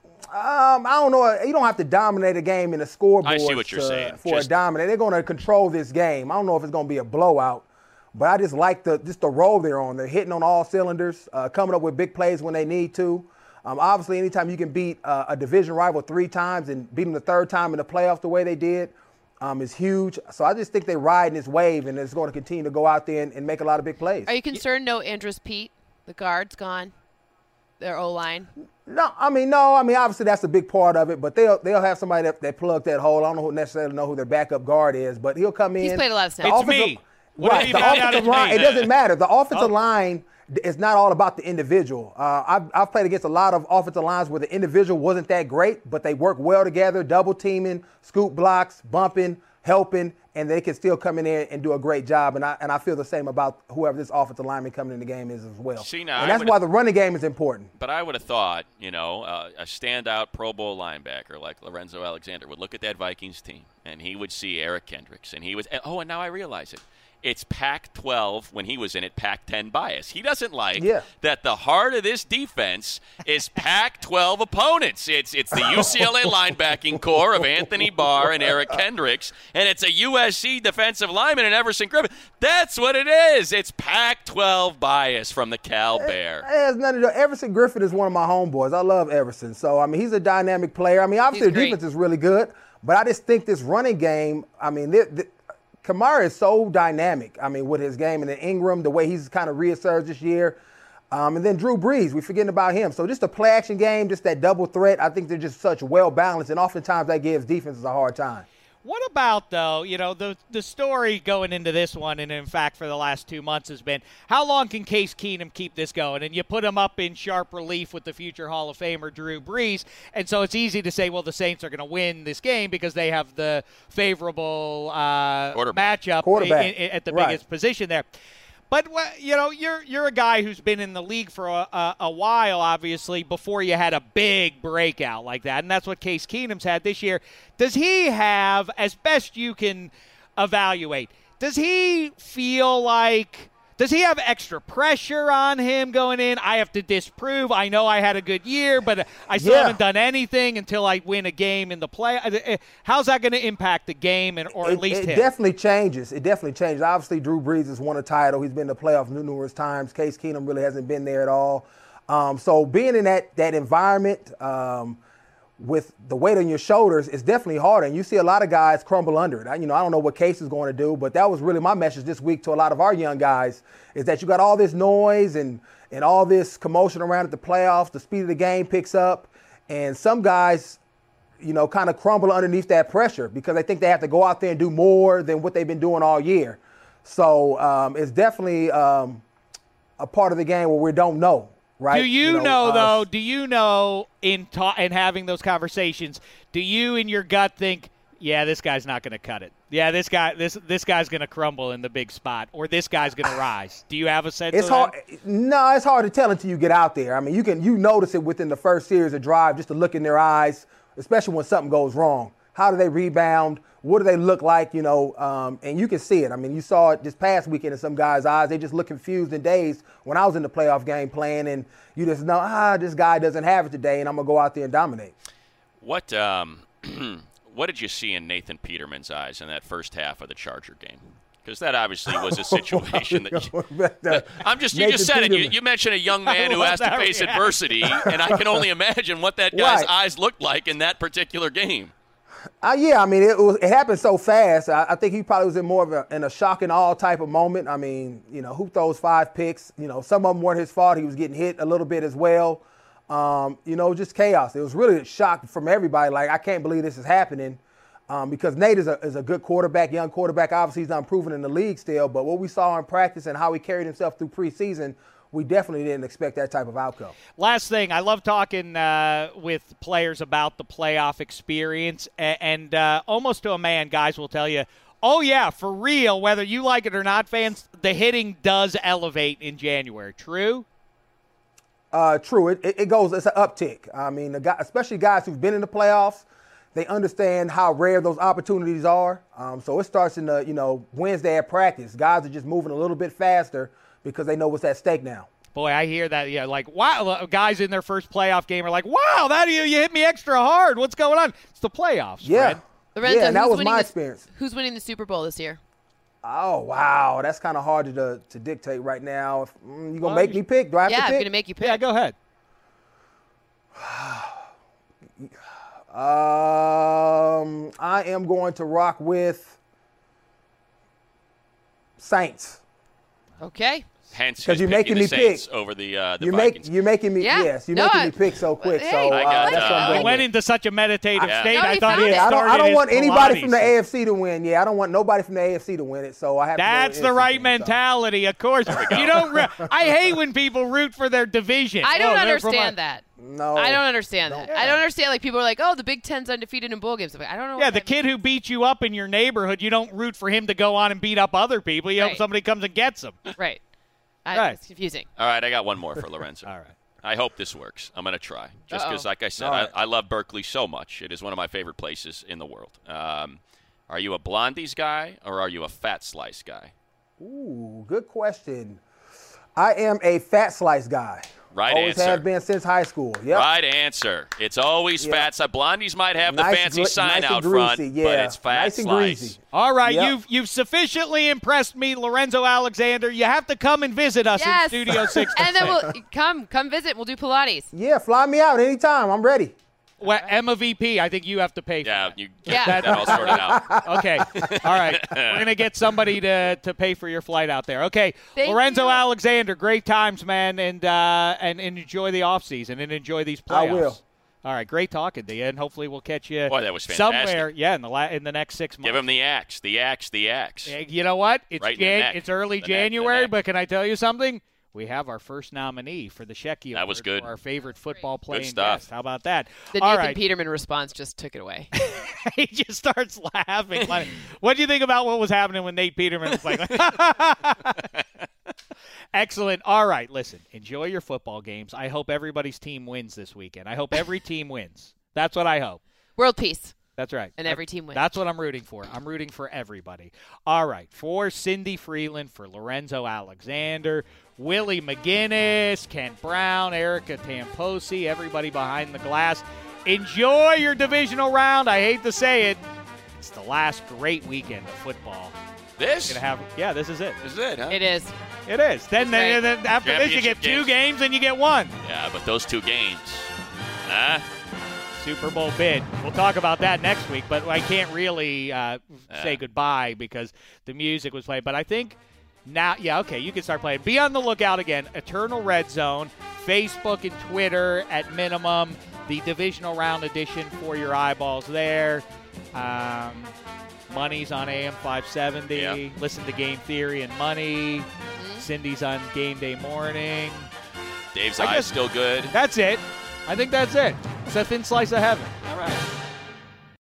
Um, I don't know. You don't have to dominate a game in the scoreboard I see what you're to, saying. for Just, a dominate. They're going to control this game. I don't know if it's going to be a blowout, but I just like the just the role they're on. They're hitting on all cylinders, uh, coming up with big plays when they need to. Um, obviously, anytime you can beat uh, a division rival three times and beat them the third time in the playoffs the way they did um, is huge. So I just think they're riding this wave, and it's going to continue to go out there and, and make a lot of big plays. Are you concerned no Andrus Peat? The guard's gone. Their O-line. No, I mean, no. I mean, obviously that's a big part of it, but they'll they'll have somebody that, that plugged that hole. I don't know who necessarily know who their backup guard is, but he'll come in. He's played a lot of snaps. It's me. What Right, the offensive line. It doesn't matter. The offensive Oh. line is not all about the individual. Uh, I've I've played against a lot of offensive lines where the individual wasn't that great, but they work well together, double teaming, scoop blocks, bumping, helping, and they can still come in there and do a great job. And I and I feel the same about whoever this offensive lineman coming in the game is as well. See, now, and I that's would've- why the running game is important. But I would have thought, you know, uh, a standout Pro Bowl linebacker like Lorenzo Alexander would look at that Vikings team, and he would see Eric Kendricks, and he was, and, oh, and now I realize it. It's Pac twelve, when he was in it, Pac ten bias. He doesn't like Yeah. that the heart of this defense is Pac twelve opponents. It's it's the U C L A linebacking core of Anthony Barr and Eric Kendricks, and it's a U S C defensive lineman in Everson Griffin. That's what it is. It's Pac twelve bias from the Cal Bear. It has nothing to do. Everson Griffin is one of my homeboys. I love Everson. So, I mean, he's a dynamic player. I mean, obviously He's the great. defense is really good, but I just think this running game, I mean, th- th- Kamara is so dynamic, I mean, with his game. And then Ingram, the way he's kind of resurged this year. Um, and then Drew Brees, we're forgetting about him. So just a play-action game, just that double threat, I think they're just such well-balanced, and oftentimes that gives defenses a hard time. What about, though, you know, the the story going into this one, and in fact for the last two months has been, how long can Case Keenum keep this going? And you put him up in sharp relief with the future Hall of Famer Drew Brees, and so it's easy to say, well, the Saints are going to win this game because they have the favorable uh, matchup Quarterback. in- in- at the Right. biggest position there. But, wha- you know, you're you're a guy who's been in the league for a, a, a while, obviously, before you had a big breakout like that. And that's what Case Keenum's had this year. Does he have, as best you can evaluate, does he feel like, does he have extra pressure on him going in? I have to disprove. I know I had a good year, but I still Yeah. haven't done anything until I win a game in the play. How's that going to impact the game, and or at It, least it him? definitely changes. It definitely changes. Obviously, Drew Brees has won a title. He's been to the playoffs numerous times. Case Keenum really hasn't been there at all. Um, so being in that that environment um, with the weight on your shoulders is definitely harder. And you see a lot of guys crumble under it. I, you know, I don't know what Case is going to do, but that was really my message this week to a lot of our young guys is that you got all this noise and, and all this commotion around at the playoffs. The speed of the game picks up. And some guys, you know, kind of crumble underneath that pressure because they think they have to go out there and do more than what they've been doing all year. So um, it's definitely um, a part of the game where we don't know. Right? Do you, know, uh, though? Do you know in ta- in having those conversations? Do you, in your gut, think, yeah, this guy's not going to cut it? Yeah, this guy, this this guy's going to crumble in the big spot, or this guy's going to rise? Do you have a sense? It's of hard. that? No, it's hard to tell until you get out there. I mean, you can you notice it within the first series of drive, just to look in their eyes, especially when something goes wrong. How do they rebound? What do they look like? You know, um, and you can see it. I mean, you saw it this past weekend in some guys' eyes. They just look confused and dazed when I was in the playoff game playing, and you just know, ah, this guy doesn't have it today, and I'm gonna go out there and dominate. What um, what did you see in Nathan Peterman's eyes in that first half of the Charger game? Because that obviously was a situation that, you, that I'm just you Nathan just said it. You, Peterman. you mentioned a young man I who love has to that face reaction. adversity, and I can only imagine what that guy's Right. eyes looked like in that particular game. Uh, yeah, I mean, it was it happened so fast. I, I think he probably was in more of a, in a shock and awe type of moment. I mean, you know, who throws five picks? You know, some of them weren't his fault. He was getting hit a little bit as well. Um, you know, just chaos. It was really a shock from everybody. Like, I can't believe this is happening um, because Nate is a, is a good quarterback, young quarterback. Obviously, he's unproven in the league still. But what we saw in practice and how he carried himself through preseason, we definitely didn't expect that type of outcome. Last thing, I love talking uh, with players about the playoff experience, and, and uh, almost to a man, guys will tell you, oh, yeah, for real, whether you like it or not, fans, the hitting does elevate in January. True? Uh, true. It, it, it goes. It's an uptick. I mean, the guy, especially guys who've been in the playoffs, they understand how rare those opportunities are. Um, so it starts in the you know Wednesday at practice. Guys are just moving a little bit faster because they know what's at stake now. Boy, I hear that. Yeah, like wow, guys in their first playoff game are like, "Wow, that you you hit me extra hard. What's going on?" It's the playoffs. Yeah, Fred. Lorenzo, yeah, and that was my the, experience. Who's winning the Super Bowl this year? Oh wow, that's kind of hard to to dictate right now. If, mm, you gonna Well, make you- me pick? Do I have Yeah, to I'm pick? going to make you pick. Yeah, go ahead. Um, I am going to rock with Saints. Okay. Hence, Because his you're picking making the me Saints pick. over the uh, the You're, make, Vikings. you're making me Yeah. yes. You're No, making I- me pick so quick. Hey, so I uh, got, that's what uh, I'm He going went with. into such a meditative Yeah. state. No, I he thought found he it. had Yeah, I don't, I started don't his want anybody from the Pilates. A F C to win. Yeah, I don't want nobody from the A F C to win it. So I have That's to the go right N F C team, so. mentality, of course. You don't. Re- I hate when people root for their division. I don't Oh, they're from understand a- that. No, I don't understand that. Yeah. I don't understand, like, people are like, oh, the Big Ten's undefeated in bowl games. I'm like, I don't know. Yeah, what the that kid means. who beat you up in your neighborhood, you don't root for him to go on and beat up other people. You hope Right. somebody comes and gets him. Right. I, Right. It's confusing. All right, I got one more for Lorenzo. All right. I hope this works. I'm going to try. Just Uh-oh. because, like I said, All right. I, I love Berkeley so much. It is one of my favorite places in the world. Um, are you a Blondies guy or are you a Fat Slice guy? Ooh, good question. I am a fat slice guy. Right Always answer. have been since high school. Yep. Right answer. It's always Yeah. Fat Slice. Blondies might have the Nice fancy gri- sign nice and out front, greasy, but yeah. it's Fat Nice and Slice. greasy. All right, Yep. you've you've sufficiently impressed me, Lorenzo Alexander. You have to come and visit us Yes. in Studio sixty-six. And then we'll come, come visit. We'll do Pilates. Yeah, fly me out anytime. I'm ready. Well, Emma V P, I think you have to pay for Yeah, that. you Yeah. get that all sorted out. Okay. All right. We're going to get somebody to, to pay for your flight out there. Okay. Thank Lorenzo you. Alexander, great times, man, and uh, and, and enjoy the offseason and enjoy these playoffs. I will. All right. Great talking to you, and hopefully we'll catch you Boy, that was fantastic. somewhere, yeah, in the la- in the next six months. Give him the axe, the axe, the axe. Uh, You know what? It's Right in the Jan- neck. it's early The neck, the January, neck. but can I tell you something? We have our first nominee for the Shecky That was Award good. for our favorite football playing stuff. guest. How about that? The All Nathan right. Peterman response just took it away. He just starts laughing. Like, what do you think about what was happening when Nate Peterman was like? Excellent. All right, listen. Enjoy your football games. I hope everybody's team wins this weekend. I hope every team wins. That's what I hope. World peace. That's right. And That- every team wins. That's what I'm rooting for. I'm rooting for everybody. All right. For Cindy Freeland, for Lorenzo Alexander, Willie McGinnis, Kent Brown, Erica Tamposi, everybody behind the glass. Enjoy your divisional round. I hate to say it. It's the last great weekend of football. This? Gonna have, yeah, this is it. This is it, huh? It is. It is. Then, then, then after this, you get Championship two games. games and you get one. Yeah, but those two games. Huh? Super Bowl bid. We'll talk about that next week, but I can't really uh, say goodbye because the music was played. But I think now, yeah, okay, you can start playing. Be on the lookout again. Eternal Red Zone, Facebook and Twitter at minimum. The divisional round edition for your eyeballs there. Um, Money's on A M five seventy. Yeah. Listen to Game Theory and Money. Cindy's on Game Day Morning. Dave's I eye's guess- still good. That's it. I think that's it. It's a thin slice of heaven. All right.